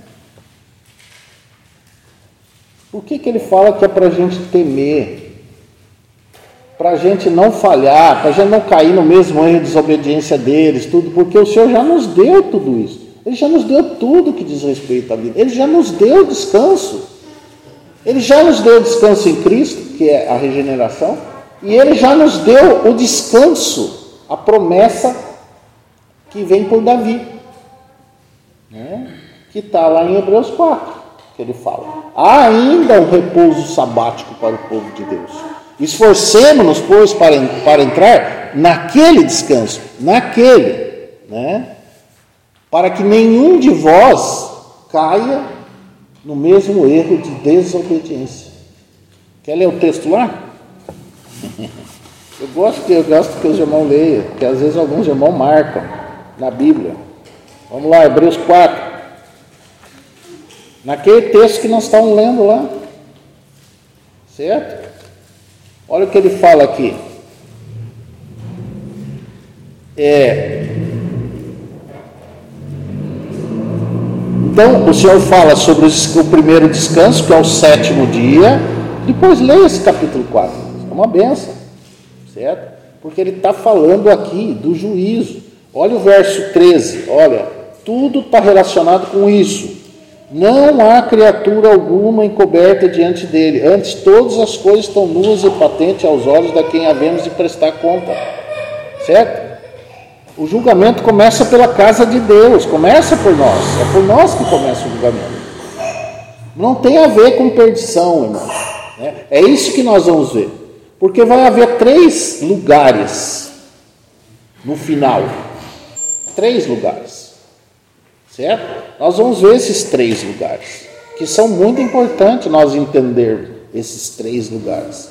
Por que que Ele fala que é para a gente temer? Para a gente não falhar, para a gente não cair no mesmo erro de desobediência deles, tudo, porque o Senhor já nos deu tudo isso. Ele já nos deu tudo que diz respeito à vida. Ele já nos deu descanso. Ele já nos deu descanso em Cristo, que é a regeneração. E Ele já nos deu o descanso, a promessa que vem por Davi, né? Que está lá em Hebreus 4, que ele fala: há ainda um repouso sabático para o povo de Deus. Esforcemo-nos, pois, para entrar naquele descanso, né? Para que nenhum de vós caia no mesmo erro de desobediência. Quer ler o texto lá? Eu gosto que os irmãos leiam, porque às vezes alguns irmãos marcam na Bíblia. Vamos lá, Hebreus 4. Naquele texto que nós estamos lendo lá. Certo? Olha o que ele fala aqui. Então, o Senhor fala sobre o primeiro descanso, que é o 7º dia. Depois leia esse capítulo 4. É uma benção, certo? Porque ele está falando aqui do juízo. Olha o verso 13. Olha, tudo está relacionado com isso. Não há criatura alguma encoberta diante dele. Antes, todas as coisas estão nuas e patentes aos olhos da quem havemos de prestar conta. Certo? O julgamento começa pela casa de Deus, começa por nós. É por nós que começa o julgamento. Não tem a ver com perdição, irmão. É isso que nós vamos ver. Porque vai haver 3 lugares no final. 3 lugares. Certo? Nós vamos ver esses 3 lugares. que são muito importantes nós entendermos esses 3 lugares.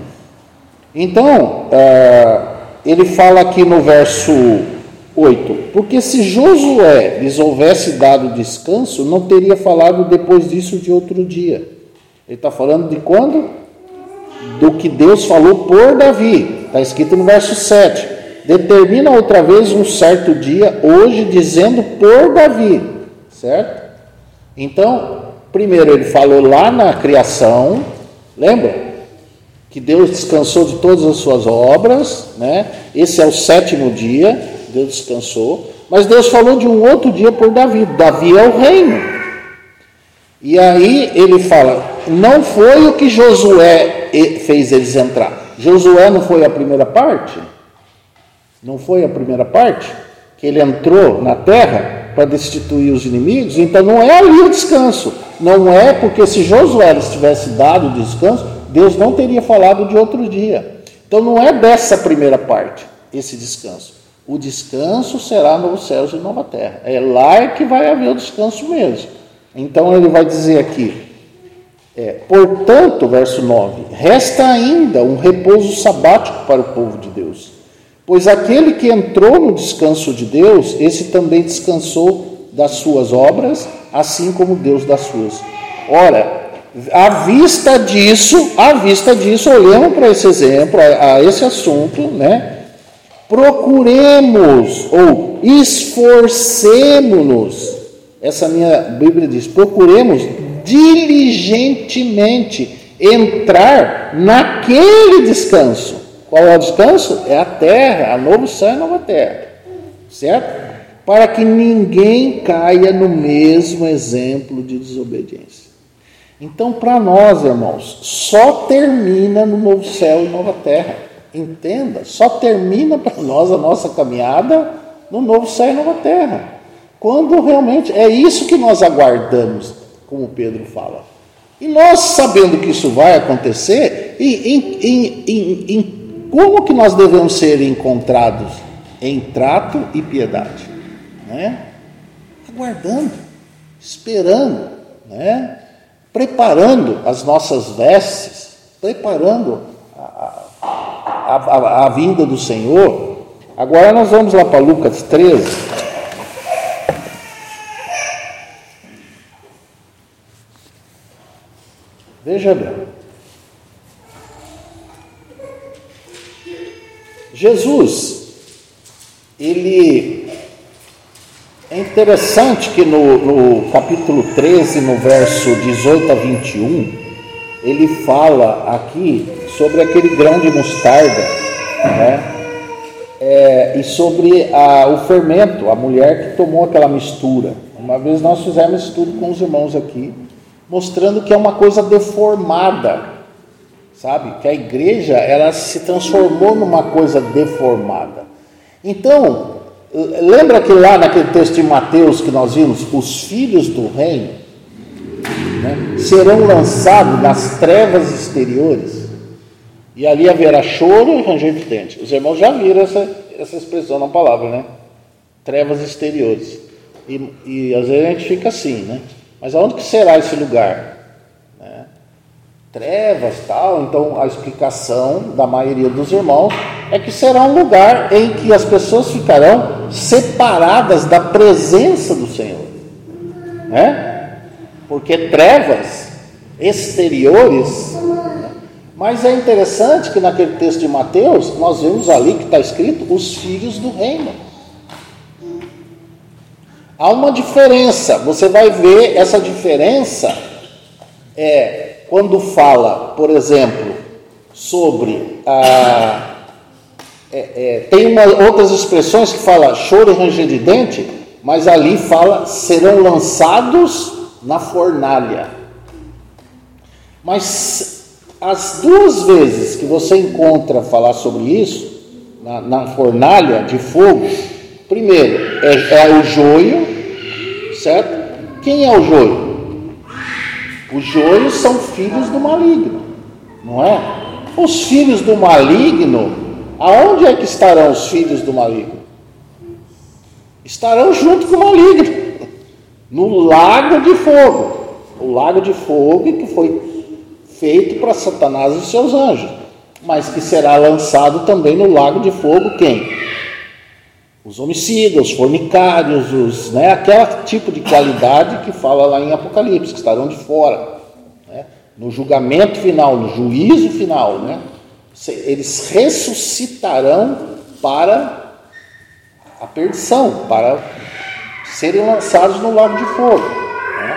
Então, ele fala aqui no verso 8, porque se Josué lhes houvesse dado descanso, não teria falado depois disso de outro dia. Ele está falando de quando? Do que Deus falou por Davi. Está escrito no verso 7. Determina outra vez um certo dia, hoje, dizendo por Davi. Certo? Então, primeiro ele falou lá na criação, lembra? Que Deus descansou de todas as suas obras, né? Esse é o 7º dia, Deus descansou. Mas Deus falou de um outro dia por Davi. Davi é o reino. E aí ele fala, não foi o que Josué fez eles entrar. Josué não foi a primeira parte? Não foi a primeira parte? Que ele entrou na terra para destituir os inimigos? Então não é ali o descanso. Não é porque se Josué lhes tivesse dado o descanso, Deus não teria falado de outro dia. Então não é dessa primeira parte, esse descanso. O descanso será novos céus e nova terra. É lá que vai haver o descanso mesmo. Então ele vai dizer aqui, portanto, verso 9, resta ainda um repouso sabático para o povo de Deus. Pois aquele que entrou no descanso de Deus, esse também descansou das suas obras, assim como Deus das suas. Ora, à vista disso, olhando para esse exemplo, a esse assunto, né? Procuremos ou esforcemo-nos. Essa minha Bíblia diz, procuremos diligentemente entrar naquele descanso. Qual é o descanso? É a terra, a novo céu e a nova terra. Certo? Para que ninguém caia no mesmo exemplo de desobediência. Então, para nós, irmãos, só termina no novo céu e nova terra. Entenda, só termina para nós a nossa caminhada no novo céu e nova terra. Quando realmente é isso que nós aguardamos, como Pedro fala. E nós, sabendo que isso vai acontecer, como que nós devemos ser encontrados? Em trato e piedade. Né? Aguardando, esperando, né? Preparando as nossas vestes, preparando a vinda do Senhor. Agora nós vamos lá para Lucas 13. Veja bem. Jesus, ele... É interessante que no capítulo 13, no verso 18 a 21, ele fala aqui sobre aquele grão de mostarda, né? E sobre o fermento, a mulher que tomou aquela mistura. Uma vez nós fizemos estudo com os irmãos aqui, mostrando que é uma coisa deformada, sabe? Que a igreja, ela se transformou numa coisa deformada. Então, lembra que lá naquele texto de Mateus que nós vimos, os filhos do reino, né, serão lançados nas trevas exteriores, e ali haverá choro e ranger de dentes. Os irmãos já viram essa expressão na palavra, né? Trevas exteriores. E às vezes a gente fica assim, né? Mas aonde que será esse lugar? Né? Trevas, tal. Então a explicação da maioria dos irmãos é que será um lugar em que as pessoas ficarão separadas da presença do Senhor, né? Porque trevas exteriores. Mas é interessante que naquele texto de Mateus nós vemos ali que está escrito os filhos do reino. Há uma diferença. Você vai ver essa diferença quando fala, por exemplo, sobre tem outras expressões que fala choro e ranger de dente, mas ali fala serão lançados na fornalha. Mas as duas vezes que você encontra falar sobre isso, na fornalha de fogo, primeiro é o joio, certo? Quem é o joio? Os joios são filhos do maligno, não é? Os filhos do maligno, aonde é que estarão os filhos do maligno? Estarão junto com o maligno, no lago de fogo. O lago de fogo que foi feito para Satanás e seus anjos, mas que será lançado também no lago de fogo quem? Os homicidas, os fornicários, aquele tipo de qualidade que fala lá em Apocalipse, que estarão de fora, né? No julgamento final, no juízo final, né? Eles ressuscitarão para a perdição, para serem lançados no lago de fogo, né?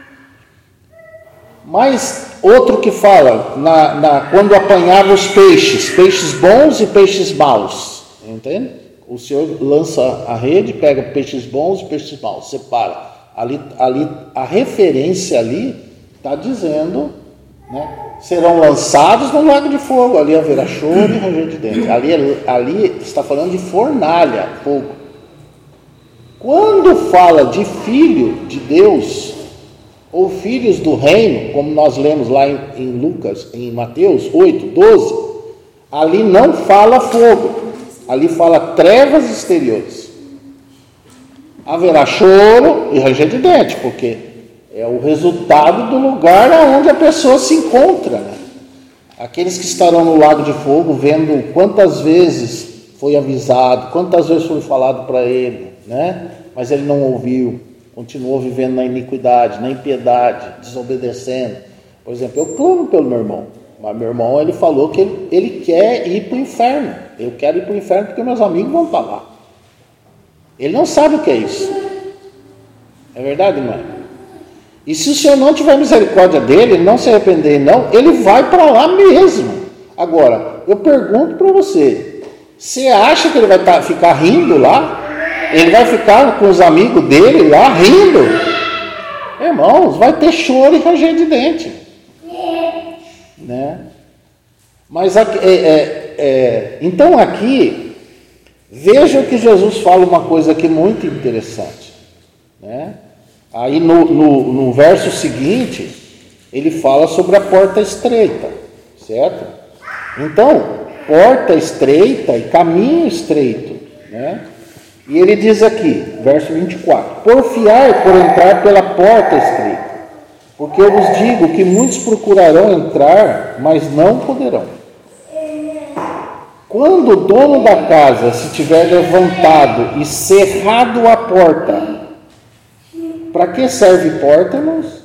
Mas outro que fala, quando apanhava os peixes bons e peixes maus, entende? O Senhor lança a rede, pega peixes bons e peixes maus, separa. Ali, a referência ali está dizendo, né, serão lançados no lago de fogo, ali haverá choro e ranger de dentes. Ali está falando de fornalha, fogo. Quando fala de filho de Deus, ou filhos do reino, como nós lemos lá em Lucas, em Mateus 8, 12, ali não fala fogo. Ali fala trevas exteriores. Haverá choro e ranger de dente, porque é o resultado do lugar onde a pessoa se encontra, né? Aqueles que estarão no lago de fogo, vendo quantas vezes foi avisado, quantas vezes foi falado para ele, né? Mas ele não ouviu, continuou vivendo na iniquidade, na impiedade, desobedecendo. Por exemplo, eu clamo pelo meu irmão, mas meu irmão, ele falou que ele quer ir para o inferno. Eu quero ir para o inferno porque meus amigos vão para lá. Ele não sabe o que é isso. É verdade, irmã? E se o Senhor não tiver misericórdia dele, ele não se arrepender, não, ele vai para lá mesmo. Agora, eu pergunto para você, você acha que ele vai ficar rindo lá? Ele vai ficar com os amigos dele lá rindo? Irmãos, vai ter choro e ranger de dente, né? Mas então aqui, vejam que Jesus fala uma coisa aqui muito interessante, né? Aí no verso seguinte, ele fala sobre a porta estreita, certo? Então, porta estreita e caminho estreito, né? E ele diz aqui, verso 24, porfiai por entrar pela porta estreita, porque eu vos digo que muitos procurarão entrar, mas não poderão. Quando o dono da casa se tiver levantado e cerrado a porta, para que serve porta, irmãos?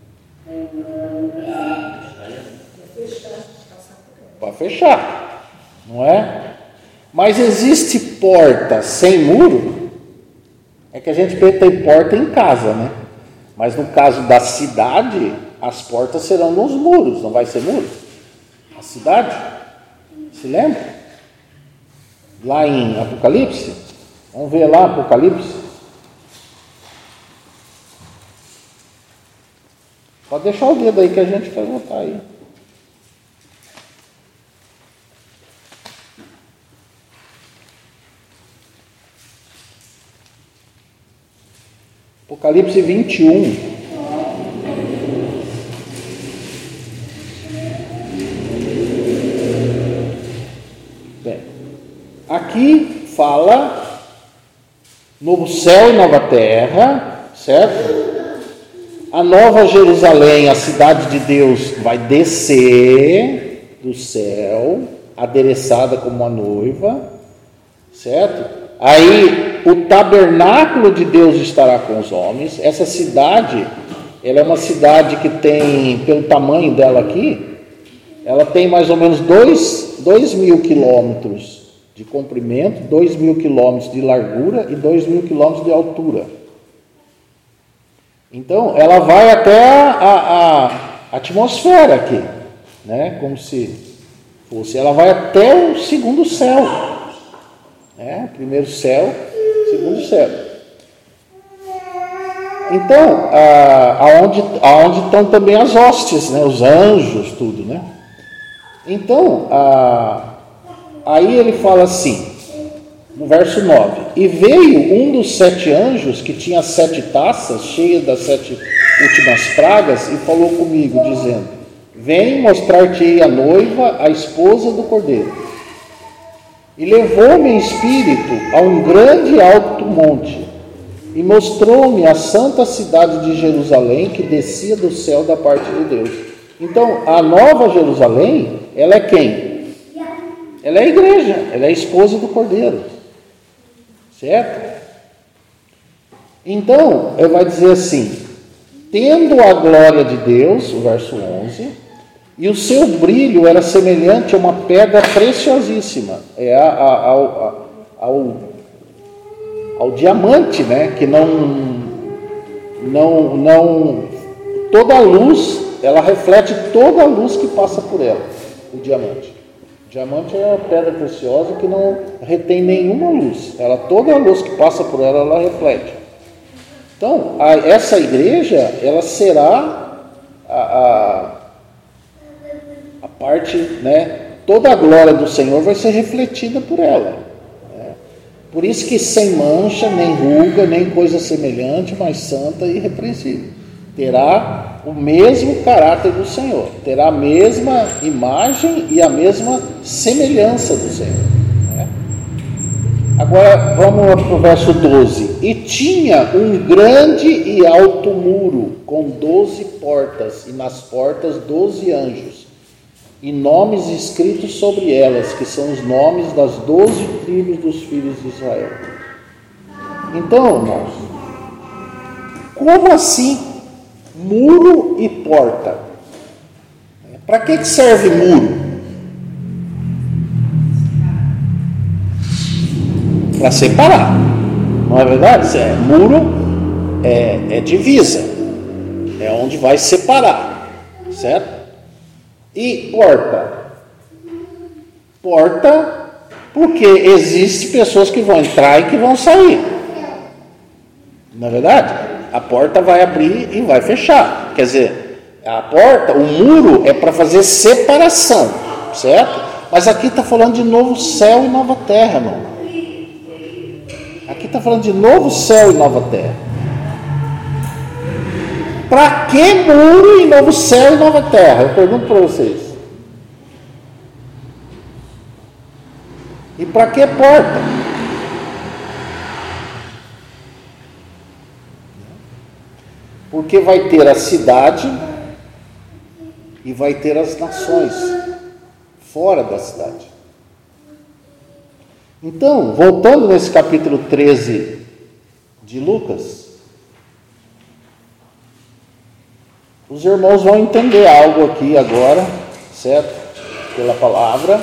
Para fechar, não é? Mas existe porta sem muro? É que a gente tem porta em casa, né? Mas no caso da cidade, as portas serão nos muros, não vai ser muro? A cidade? Se lembra? Lá em Apocalipse? Vamos ver lá Apocalipse. Pode deixar o dedo aí que a gente vai voltar aí. Apocalipse 21. Bem, aqui fala novo céu e nova terra, certo? A nova Jerusalém, a cidade de Deus, vai descer do céu, adereçada como uma noiva, certo? Aí o tabernáculo de Deus estará com os homens. Essa cidade, ela é uma cidade que tem, pelo tamanho dela aqui, ela tem mais ou menos 2.000 quilômetros de comprimento, 2.000 quilômetros de largura e 2.000 quilômetros de altura. Então, ela vai até a atmosfera aqui, né? Como se fosse, ela vai até o segundo céu, né? Primeiro céu, segundo céu. Então, aonde estão também as hostes, né? Os anjos, tudo, né? Então, aí ele fala assim, no verso 9, e veio um dos 7 anjos que tinha 7 taças cheias das 7 últimas pragas e falou comigo, dizendo, vem mostrar-te-ei a noiva, a esposa do Cordeiro. E levou-me em espírito a um grande alto monte, e mostrou-me a santa cidade de Jerusalém, que descia do céu da parte de Deus. Então, a nova Jerusalém, ela é quem? Ela é a igreja, ela é a esposa do Cordeiro. Certo? Então, ele vai dizer assim: tendo a glória de Deus, o verso 11, e o seu brilho era semelhante a uma pedra preciosíssima, ao diamante, né? Que toda a luz, ela reflete toda a luz que passa por ela, o diamante. O diamante é a pedra preciosa que não retém nenhuma luz. Toda a luz que passa por ela, ela reflete. Então, essa igreja, ela será a parte, né? Toda a glória do Senhor vai ser refletida por ela. Né? Por isso que sem mancha, nem ruga, nem coisa semelhante, mas santa e irrepreensível. Terá o mesmo caráter do Senhor, terá a mesma imagem e a mesma semelhança do Senhor. Né? Agora vamos para o verso 12. E tinha um grande e alto muro com 12 portas, e nas portas 12 anjos, e nomes escritos sobre elas, que são os nomes das 12 tribos dos filhos de Israel. Então, irmãos, como assim muro e porta? Para que serve muro? Para separar, não é verdade? Muro é divisa, é onde vai separar, certo? E porta, porque existe pessoas que vão entrar e que vão sair, não é verdade? A porta vai abrir e vai fechar, quer dizer, a porta, o muro é para fazer separação, certo? Mas aqui está falando de novo céu e nova terra, irmão. Aqui está falando de novo céu e nova terra. Para que muro e novo céu e nova terra? Eu pergunto para vocês. E para que porta? Porque vai ter a cidade e vai ter as nações fora da cidade. Então, voltando nesse capítulo 13 de Lucas, os irmãos vão entender algo aqui agora, certo? Pela palavra.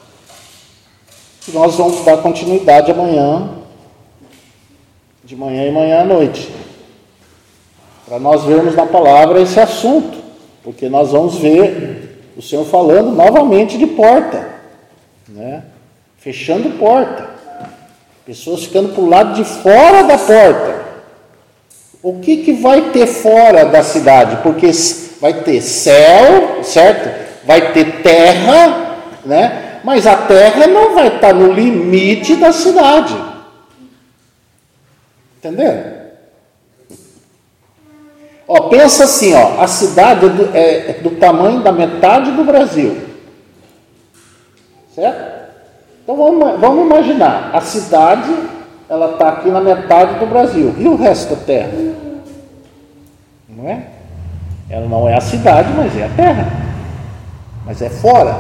E nós vamos dar continuidade amanhã, de manhã e manhã à noite, para nós vermos na palavra esse assunto, porque nós vamos ver o Senhor falando novamente de porta, né? Fechando porta, pessoas ficando para o lado de fora da porta. O que vai ter fora da cidade? Porque vai ter céu, certo? Vai ter terra, né? Mas a terra não vai estar no limite da cidade. Entendeu? Pensa assim, a cidade é do tamanho da metade do Brasil. Certo? Então vamos imaginar, a cidade, ela está aqui na metade do Brasil. E o resto da terra? Não é? Ela não é a cidade, mas é a terra. Mas é fora.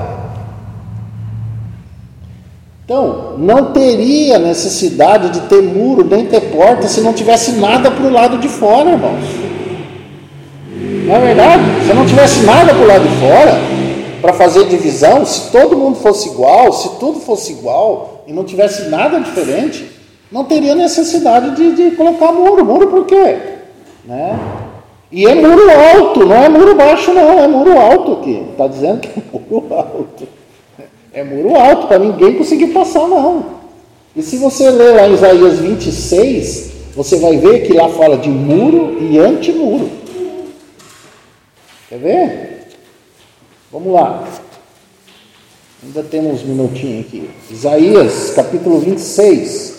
Então, não teria necessidade de ter muro, nem ter porta, se não tivesse nada para o lado de fora, irmãos. Não é verdade? Se não tivesse nada para o lado de fora, para fazer divisão, se todo mundo fosse igual, se tudo fosse igual, e não tivesse nada diferente, não teria necessidade de colocar muro. Muro por quê? Né? E é muro alto, não é muro baixo não, é muro alto aqui. Está dizendo que é muro alto. É muro alto, para ninguém conseguir passar não. E se você ler lá em Isaías 26, você vai ver que lá fala de muro e antimuro. Quer ver? Vamos lá. Ainda temos uns minutinhos aqui. Isaías, capítulo 26.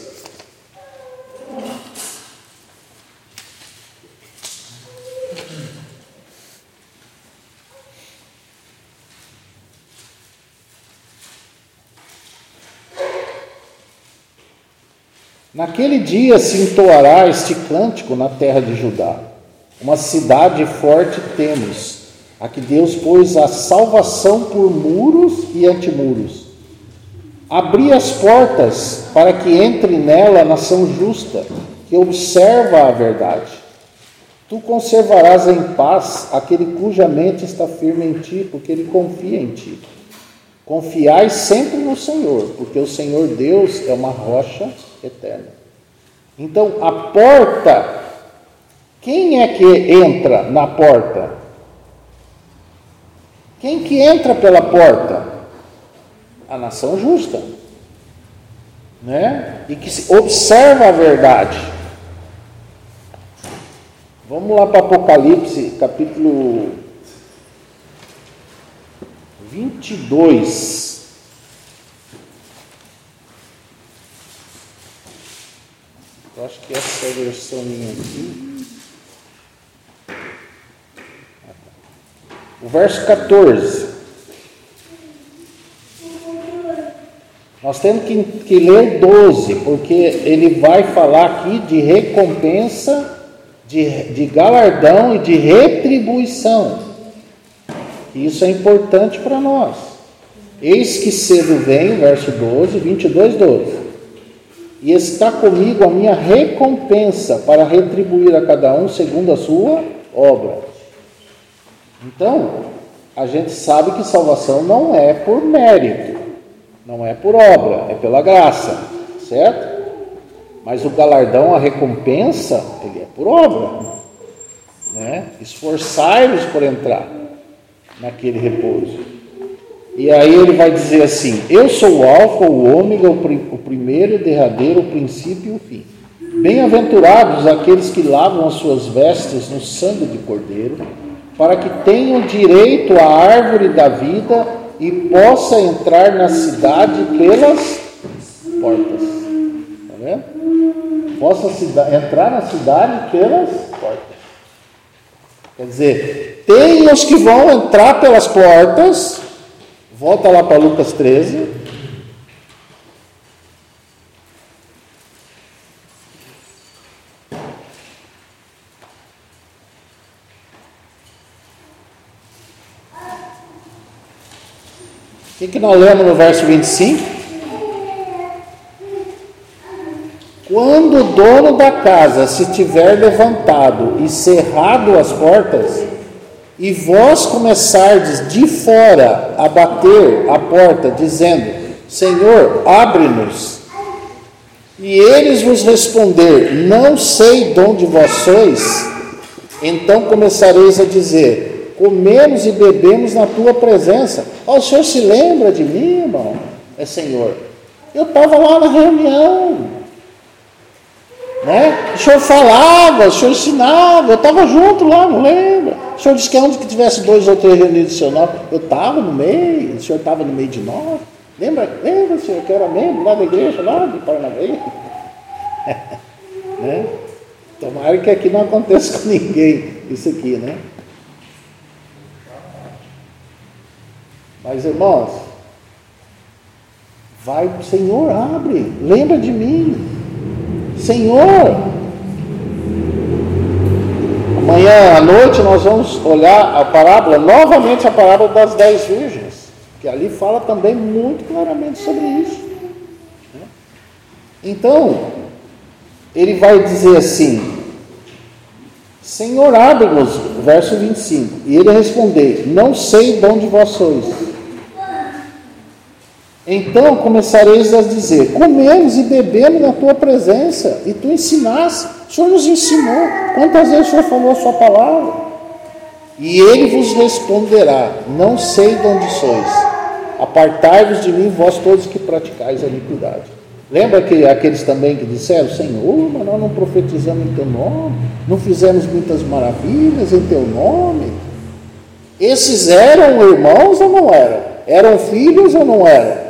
Naquele dia se entoará este cântico na terra de Judá. Uma cidade forte temos, a que Deus pôs a salvação por muros e antimuros. Abri as portas para que entre nela a nação justa, que observa a verdade. Tu conservarás em paz aquele cuja mente está firme em ti, porque ele confia em ti. Confiai sempre no Senhor, porque o Senhor Deus é uma rocha eterna. Então, a porta, quem é que entra na porta? Quem que entra pela porta? A nação justa, né? E que observa a verdade. Vamos lá para Apocalipse, capítulo 22. Eu acho que essa é a versão minha aqui. O verso 14. Nós temos que ler 12, porque ele vai falar aqui de recompensa, de galardão e de retribuição. E isso é importante para nós. Eis que cedo vem, verso 12, 22, 12. E está comigo a minha recompensa para retribuir a cada um segundo a sua obra. Então, a gente sabe que salvação não é por mérito, não é por obra, é pela graça, certo? Mas o galardão, a recompensa, ele é por obra, né? Esforçai-vos por entrar naquele repouso. E aí ele vai dizer assim: eu sou o alfa, o ômega, o primeiro, o derradeiro, o princípio e o fim. Bem-aventurados aqueles que lavam as suas vestes no sangue de cordeiro, para que tenham direito à árvore da vida e possa entrar na cidade pelas portas. Está vendo? Possa entrar na cidade pelas portas. Quer dizer, tem os que vão entrar pelas portas. Volta lá para Lucas 13. O que nós lemos no verso 25? Quando o dono da casa se tiver levantado e cerrado as portas, e vós começardes de fora a bater a porta, dizendo: Senhor, abre-nos. E eles vos responder: não sei de onde vós sois. Então começareis a dizer: comemos e bebemos na tua presença. O Senhor se lembra de mim, irmão? Senhor, eu estava lá na reunião, né? O Senhor falava, o Senhor ensinava, eu estava junto lá, não lembra? O Senhor disse que onde que tivesse 2 ou 3 reunidos do seu nome, eu estava no meio, o Senhor estava no meio de nós. Lembra, Senhor, que eu era membro lá da igreja, lá de Parnavê? Né? Tomara que aqui não aconteça com ninguém isso aqui, né? Mas, irmãos, vai, Senhor, abre, lembra de mim, Senhor. Amanhã à noite nós vamos olhar a parábola, novamente a parábola das 10 virgens, que ali fala também muito claramente sobre isso. Então, ele vai dizer assim: Senhor, abre-nos, verso 25, e ele responder: não sei de onde vós sois. Então começareis a dizer: comemos e bebemos na tua presença, e tu ensinaste. O Senhor nos ensinou. Quantas vezes o Senhor falou a sua palavra? E ele vos responderá: não sei de onde sois. Apartai-vos de mim, vós todos que praticais a iniquidade. Lembra que aqueles também que disseram: Senhor, mas nós não profetizamos em teu nome, não fizemos muitas maravilhas em teu nome. Esses eram irmãos ou não eram? Eram filhos ou não eram?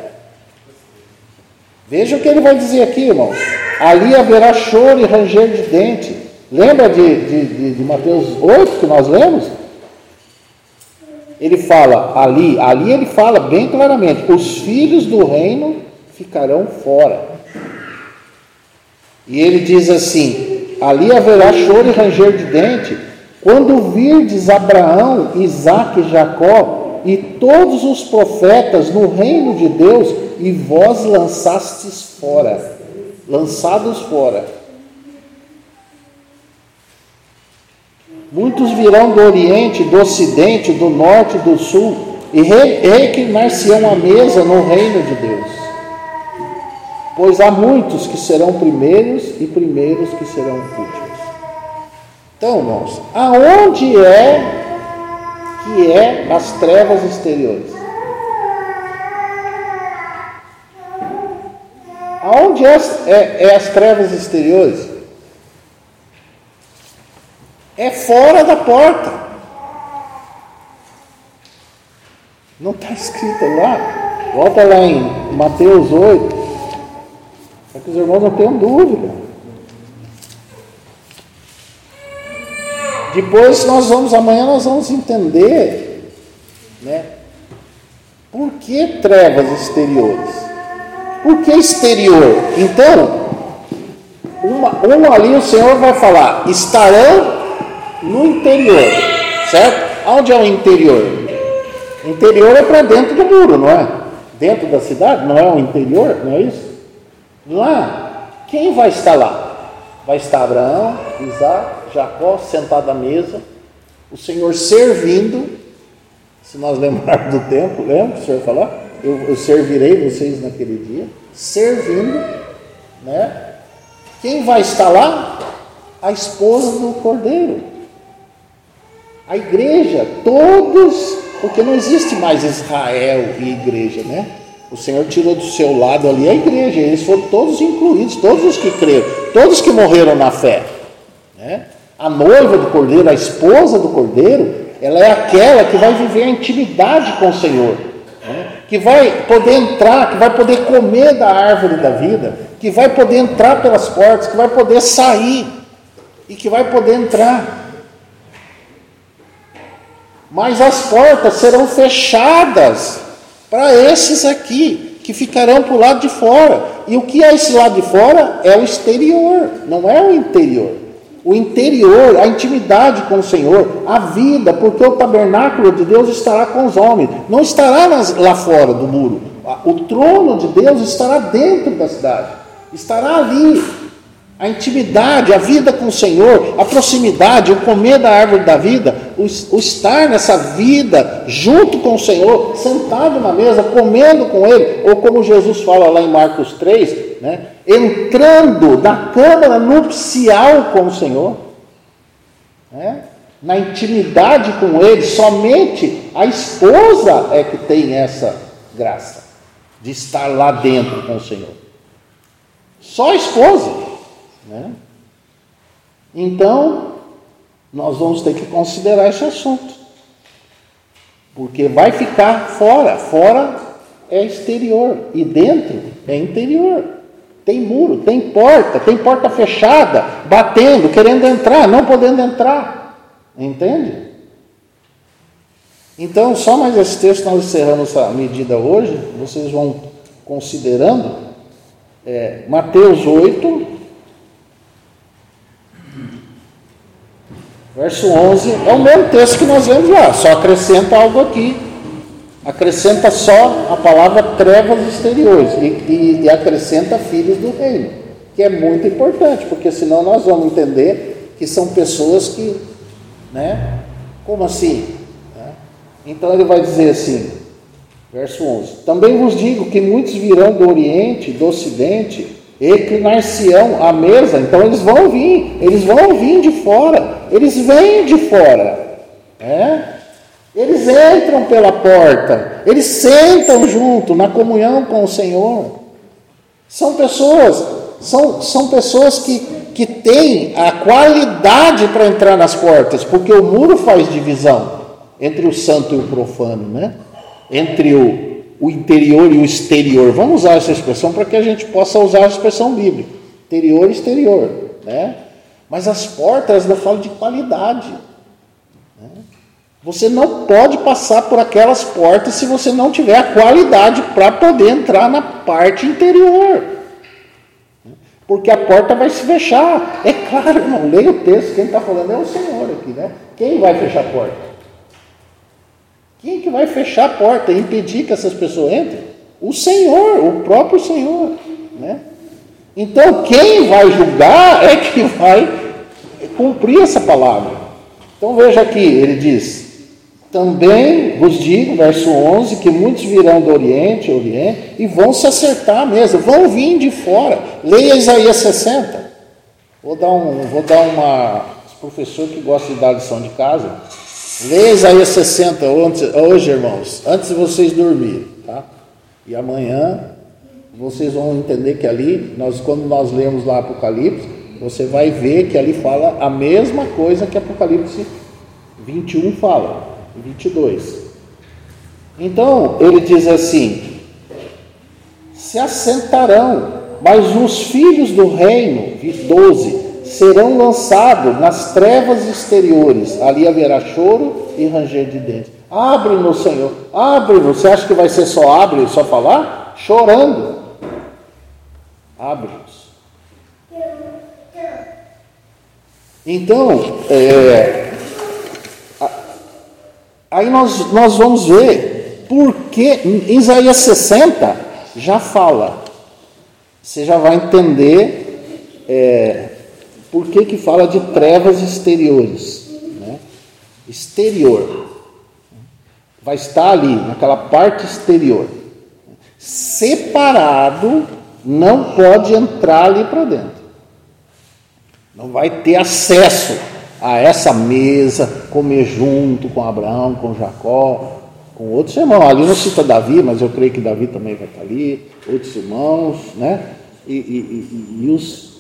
Veja o que ele vai dizer aqui, irmãos. Ali haverá choro e ranger de dente. Lembra de Mateus 8 que nós lemos? Ele fala, ali ele fala bem claramente: os filhos do reino ficarão fora. E ele diz assim: ali haverá choro e ranger de dente, quando virdes Abraão, Isaque e Jacó e todos os profetas no reino de Deus, e vós lançastes fora, lançados fora. Muitos virão do Oriente, do Ocidente, do Norte e do Sul, e reclinar-se-ão à mesa no reino de Deus. Pois há muitos que serão primeiros e primeiros que serão últimos. Então, irmãos, aonde que é as trevas exteriores? Aonde é as trevas exteriores? É fora da porta. Não está escrito lá. Volta lá em Mateus 8, para que os irmãos não tenham dúvida. Depois amanhã nós vamos entender, né? Por que trevas exteriores? Por que exterior? Então, ali o Senhor vai falar, estarão no interior, certo? Onde é o interior? O interior é para dentro do muro, não é? Dentro da cidade, não é o interior, não é isso? Lá, quem vai estar lá? Vai estar Abraão, Isaque, Jacó, sentado à mesa, o Senhor servindo, se nós lembrarmos do tempo, lembra que o Senhor falou? Eu servirei vocês naquele dia, servindo, né? Quem vai estar lá? A esposa do Cordeiro. A igreja, todos, porque não existe mais Israel e igreja, né? O Senhor tirou do seu lado ali a igreja, eles foram todos incluídos, todos os que creram, todos que morreram na fé, né? A noiva do Cordeiro, a esposa do Cordeiro, ela é aquela que vai viver a intimidade com o Senhor, né? Que vai poder entrar, que vai poder comer da árvore da vida, que vai poder entrar pelas portas, que vai poder sair e que vai poder entrar. Mas as portas serão fechadas para esses aqui, que ficarão para o lado de fora. E o que é esse lado de fora? É o exterior, não é o interior. O interior, a intimidade com o Senhor, a vida, porque o tabernáculo de Deus estará com os homens, não estará lá fora do muro. O trono de Deus estará dentro da cidade, estará ali. A intimidade, a vida com o Senhor, a proximidade, o comer da árvore da vida, o estar nessa vida junto com o Senhor, sentado na mesa, comendo com Ele, ou como Jesus fala lá em Marcos 3, né, entrando na câmara nupcial com o Senhor, né, na intimidade com Ele. Somente a esposa é que tem essa graça de estar lá dentro com o Senhor. Só a esposa. Né? Então, nós vamos ter que considerar esse assunto, porque vai ficar fora. Fora é exterior e dentro é interior. Tem muro, tem porta fechada, batendo, querendo entrar, não podendo entrar. Entende? Então, só mais esse texto, nós encerramos essa medida hoje. Vocês vão considerando Mateus 8, verso 11, é o mesmo texto que nós lemos lá, só acrescenta algo aqui. Acrescenta só a palavra trevas exteriores e acrescenta filhos do reino, que é muito importante, porque senão nós vamos entender que são pessoas que, né, como assim? Então ele vai dizer assim, verso 11, também vos digo que muitos virão do Oriente, do Ocidente, reclinar-se-ão à mesa. Então eles vão vir de fora, eles vêm de fora, eles entram pela porta, eles sentam junto na comunhão com o Senhor. São pessoas que têm a qualidade para entrar nas portas, porque o muro faz divisão entre o santo e o profano, né? Entre o interior e o exterior. Vamos usar essa expressão para que a gente possa usar a expressão bíblica. Interior e exterior, né? Mas as portas, eu falo de qualidade, né? Você não pode passar por aquelas portas se você não tiver a qualidade para poder entrar na parte interior. porque a porta vai se fechar. É claro, irmão, leia o texto, quem está falando é o Senhor aqui, né? Quem vai fechar a porta? Quem que vai fechar a porta e impedir que essas pessoas entrem? O Senhor, o próprio Senhor, né? Então, quem vai julgar é que vai cumprir essa palavra. Então, veja aqui, ele diz: também vos digo, verso 11, que muitos virão do Oriente, e vão se acertar à mesa, vão vir de fora. Leia Isaías 60. Vou dar uma... professor que gosta de dar lição de casa, leia Isaías 60 hoje, irmãos, antes de vocês dormirem, tá? E amanhã vocês vão entender que ali, quando nós lemos lá Apocalipse, você vai ver que ali fala a mesma coisa que Apocalipse 21 fala, 22. Então, ele diz assim: se assentarão, mas os filhos do reino, 12, serão lançados nas trevas exteriores, ali haverá choro e ranger de dentes. Abre-nos, Senhor, abre-nos. Você acha que vai ser só abre, só falar? Chorando. Abre-nos. Então, aí nós vamos ver porque em Isaías 60 já fala. Você já vai entender por que fala de trevas exteriores, né? Exterior. Vai estar ali, naquela parte exterior. Separado, não pode entrar ali para dentro. Não vai ter acesso a essa mesa, comer junto com Abraão, com Jacó, com outros irmãos. Ali não cita Davi, mas eu creio que Davi também vai estar ali, outros irmãos, né? E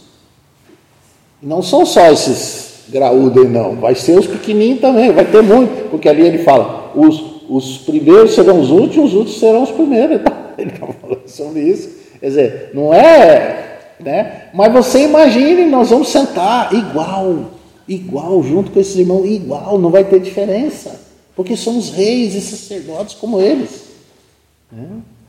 não são só esses graúdos aí, não. Vai ser os pequenininhos também, vai ter muito, porque ali ele fala, os primeiros serão os últimos, os últimos serão os primeiros. Ele está falando sobre isso. Quer dizer, não é, né? Mas você imagine, nós vamos sentar igual, junto com esses irmãos, igual, não vai ter diferença, porque somos reis e sacerdotes como eles, né?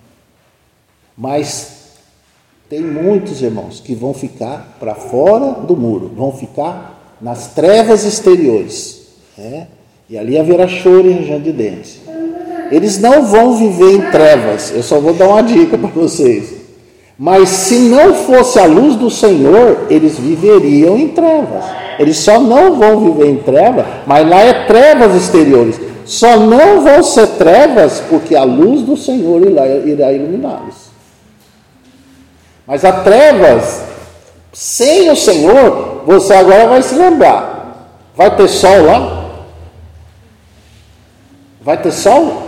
Mas tem muitos irmãos que vão ficar para fora do muro, vão ficar nas trevas exteriores, né? E ali haverá choro e ranger de dentes. Eles não vão viver em trevas. Eu só vou dar uma dica para vocês. Mas se não fosse a luz do Senhor, eles viveriam em trevas. Eles só não vão viver em trevas, mas lá é trevas exteriores. Só não vão ser trevas porque a luz do Senhor irá iluminá-los. Mas a trevas, sem o Senhor, você agora vai se lembrar. Vai ter sol lá? Vai ter sol?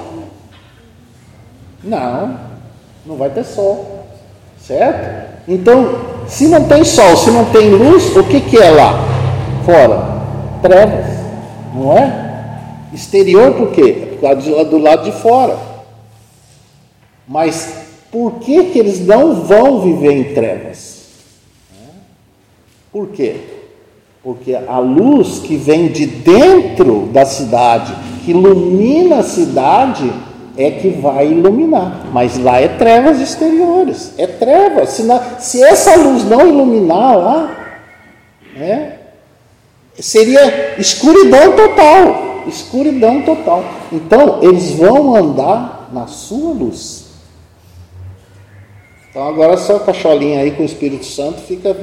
Não vai ter sol. Certo? Então, se não tem sol, se não tem luz, o que é lá? Fora? Trevas. Não é? Exterior por quê? Por causa do lado de fora. Mas por que eles não vão viver em trevas? Por quê? Porque a luz que vem de dentro da cidade, que ilumina a cidade, é que vai iluminar. Mas lá é trevas exteriores. É trevas. Se essa luz não iluminar lá, né, seria escuridão total. Escuridão total. Então, eles vão andar na sua luz. Então, agora só a cacholinha aí com o Espírito Santo fica...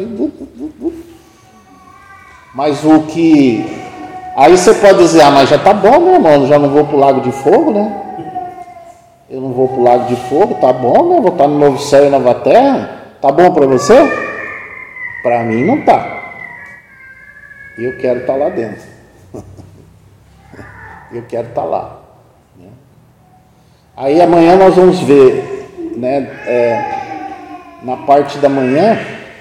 Mas o que... Aí você pode dizer, mas já está bom, meu irmão, já não vou para o lago de fogo, né? Eu não vou para o lago de fogo, tá bom, né? Vou estar no novo céu e nova terra. Tá bom para você? Para mim não tá. Eu quero estar lá dentro. Eu quero estar lá. Aí amanhã nós vamos ver, né? Na parte da manhã,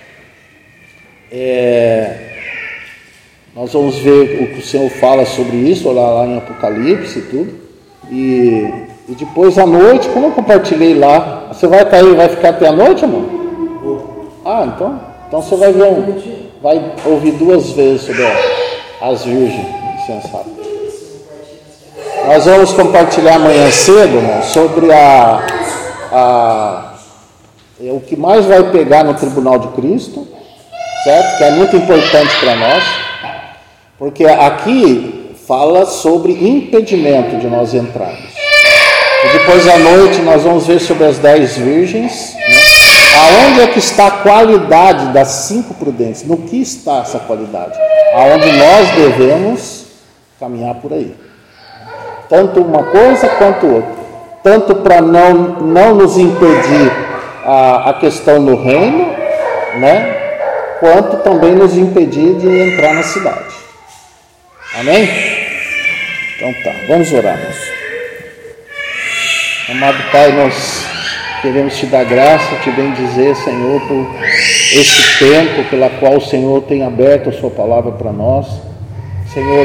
nós vamos ver o que o Senhor fala sobre isso, olhar lá em Apocalipse e tudo. E depois à noite, como eu compartilhei lá, você vai estar aí, vai ficar até a noite, amor? Então você vai ver, vai ouvir 2 vezes sobre as virgens insensatas. Nós vamos compartilhar amanhã cedo, irmão, sobre o que mais vai pegar no tribunal de Cristo, certo? Que é muito importante para nós, porque aqui fala sobre impedimento de nós entrarmos. E depois à noite nós vamos ver sobre as 10 virgens, né? Aonde é que está a qualidade das 5 prudentes? No que está essa qualidade? Aonde nós devemos caminhar por aí. Tanto uma coisa quanto outra. Tanto para não nos impedir a questão no reino, né? Quanto também nos impedir de entrar na cidade. Amém? Então tá, vamos orar, moço. Amado Pai, nós queremos te dar graça, te bendizer, Senhor, por esse tempo pela qual o Senhor tem aberto a sua palavra para nós. Senhor,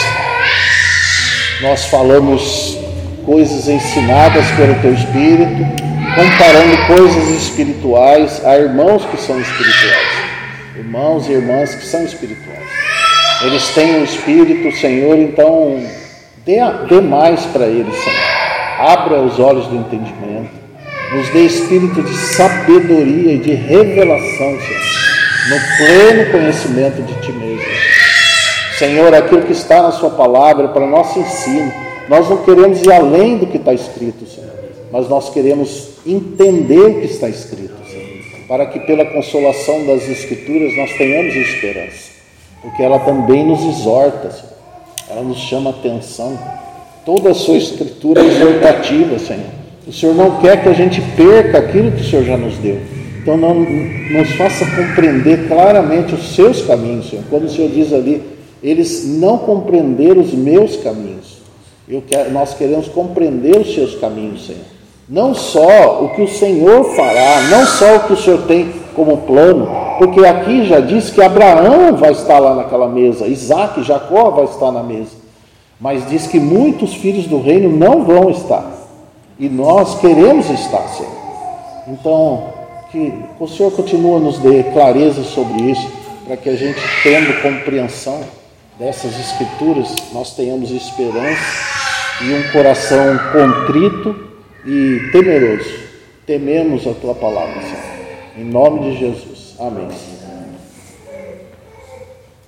nós falamos coisas ensinadas pelo Teu Espírito, comparando coisas espirituais a irmãos que são espirituais. Irmãos e irmãs que são espirituais. Eles têm o Espírito, Senhor, então dê mais para eles, Senhor. Abra os olhos do entendimento, nos dê espírito de sabedoria e de revelação, Senhor, no pleno conhecimento de Ti mesmo. Senhor, aquilo que está na Sua palavra para nosso ensino, nós não queremos ir além do que está escrito, Senhor, mas nós queremos entender o que está escrito, Senhor, para que pela consolação das Escrituras nós tenhamos esperança, porque ela também nos exorta, Senhor, ela nos chama a atenção. Toda a sua Escritura é exortativa, Senhor. O Senhor não quer que a gente perca aquilo que o Senhor já nos deu. Então não nos faça compreender claramente os seus caminhos, Senhor. Quando o Senhor diz ali, eles não compreenderam os meus caminhos. Nós queremos compreender os seus caminhos, Senhor. Não só o que o Senhor fará, não só o que o Senhor tem como plano, porque aqui já diz que Abraão vai estar lá naquela mesa, Isaac, Jacó vai estar na mesa. Mas diz que muitos filhos do reino não vão estar. E nós queremos estar, Senhor. Então, que o Senhor continue a nos dar clareza sobre isso, para que a gente, tendo compreensão dessas Escrituras, nós tenhamos esperança e um coração contrito e temeroso. Tememos a Tua palavra, Senhor. Em nome de Jesus. Amém.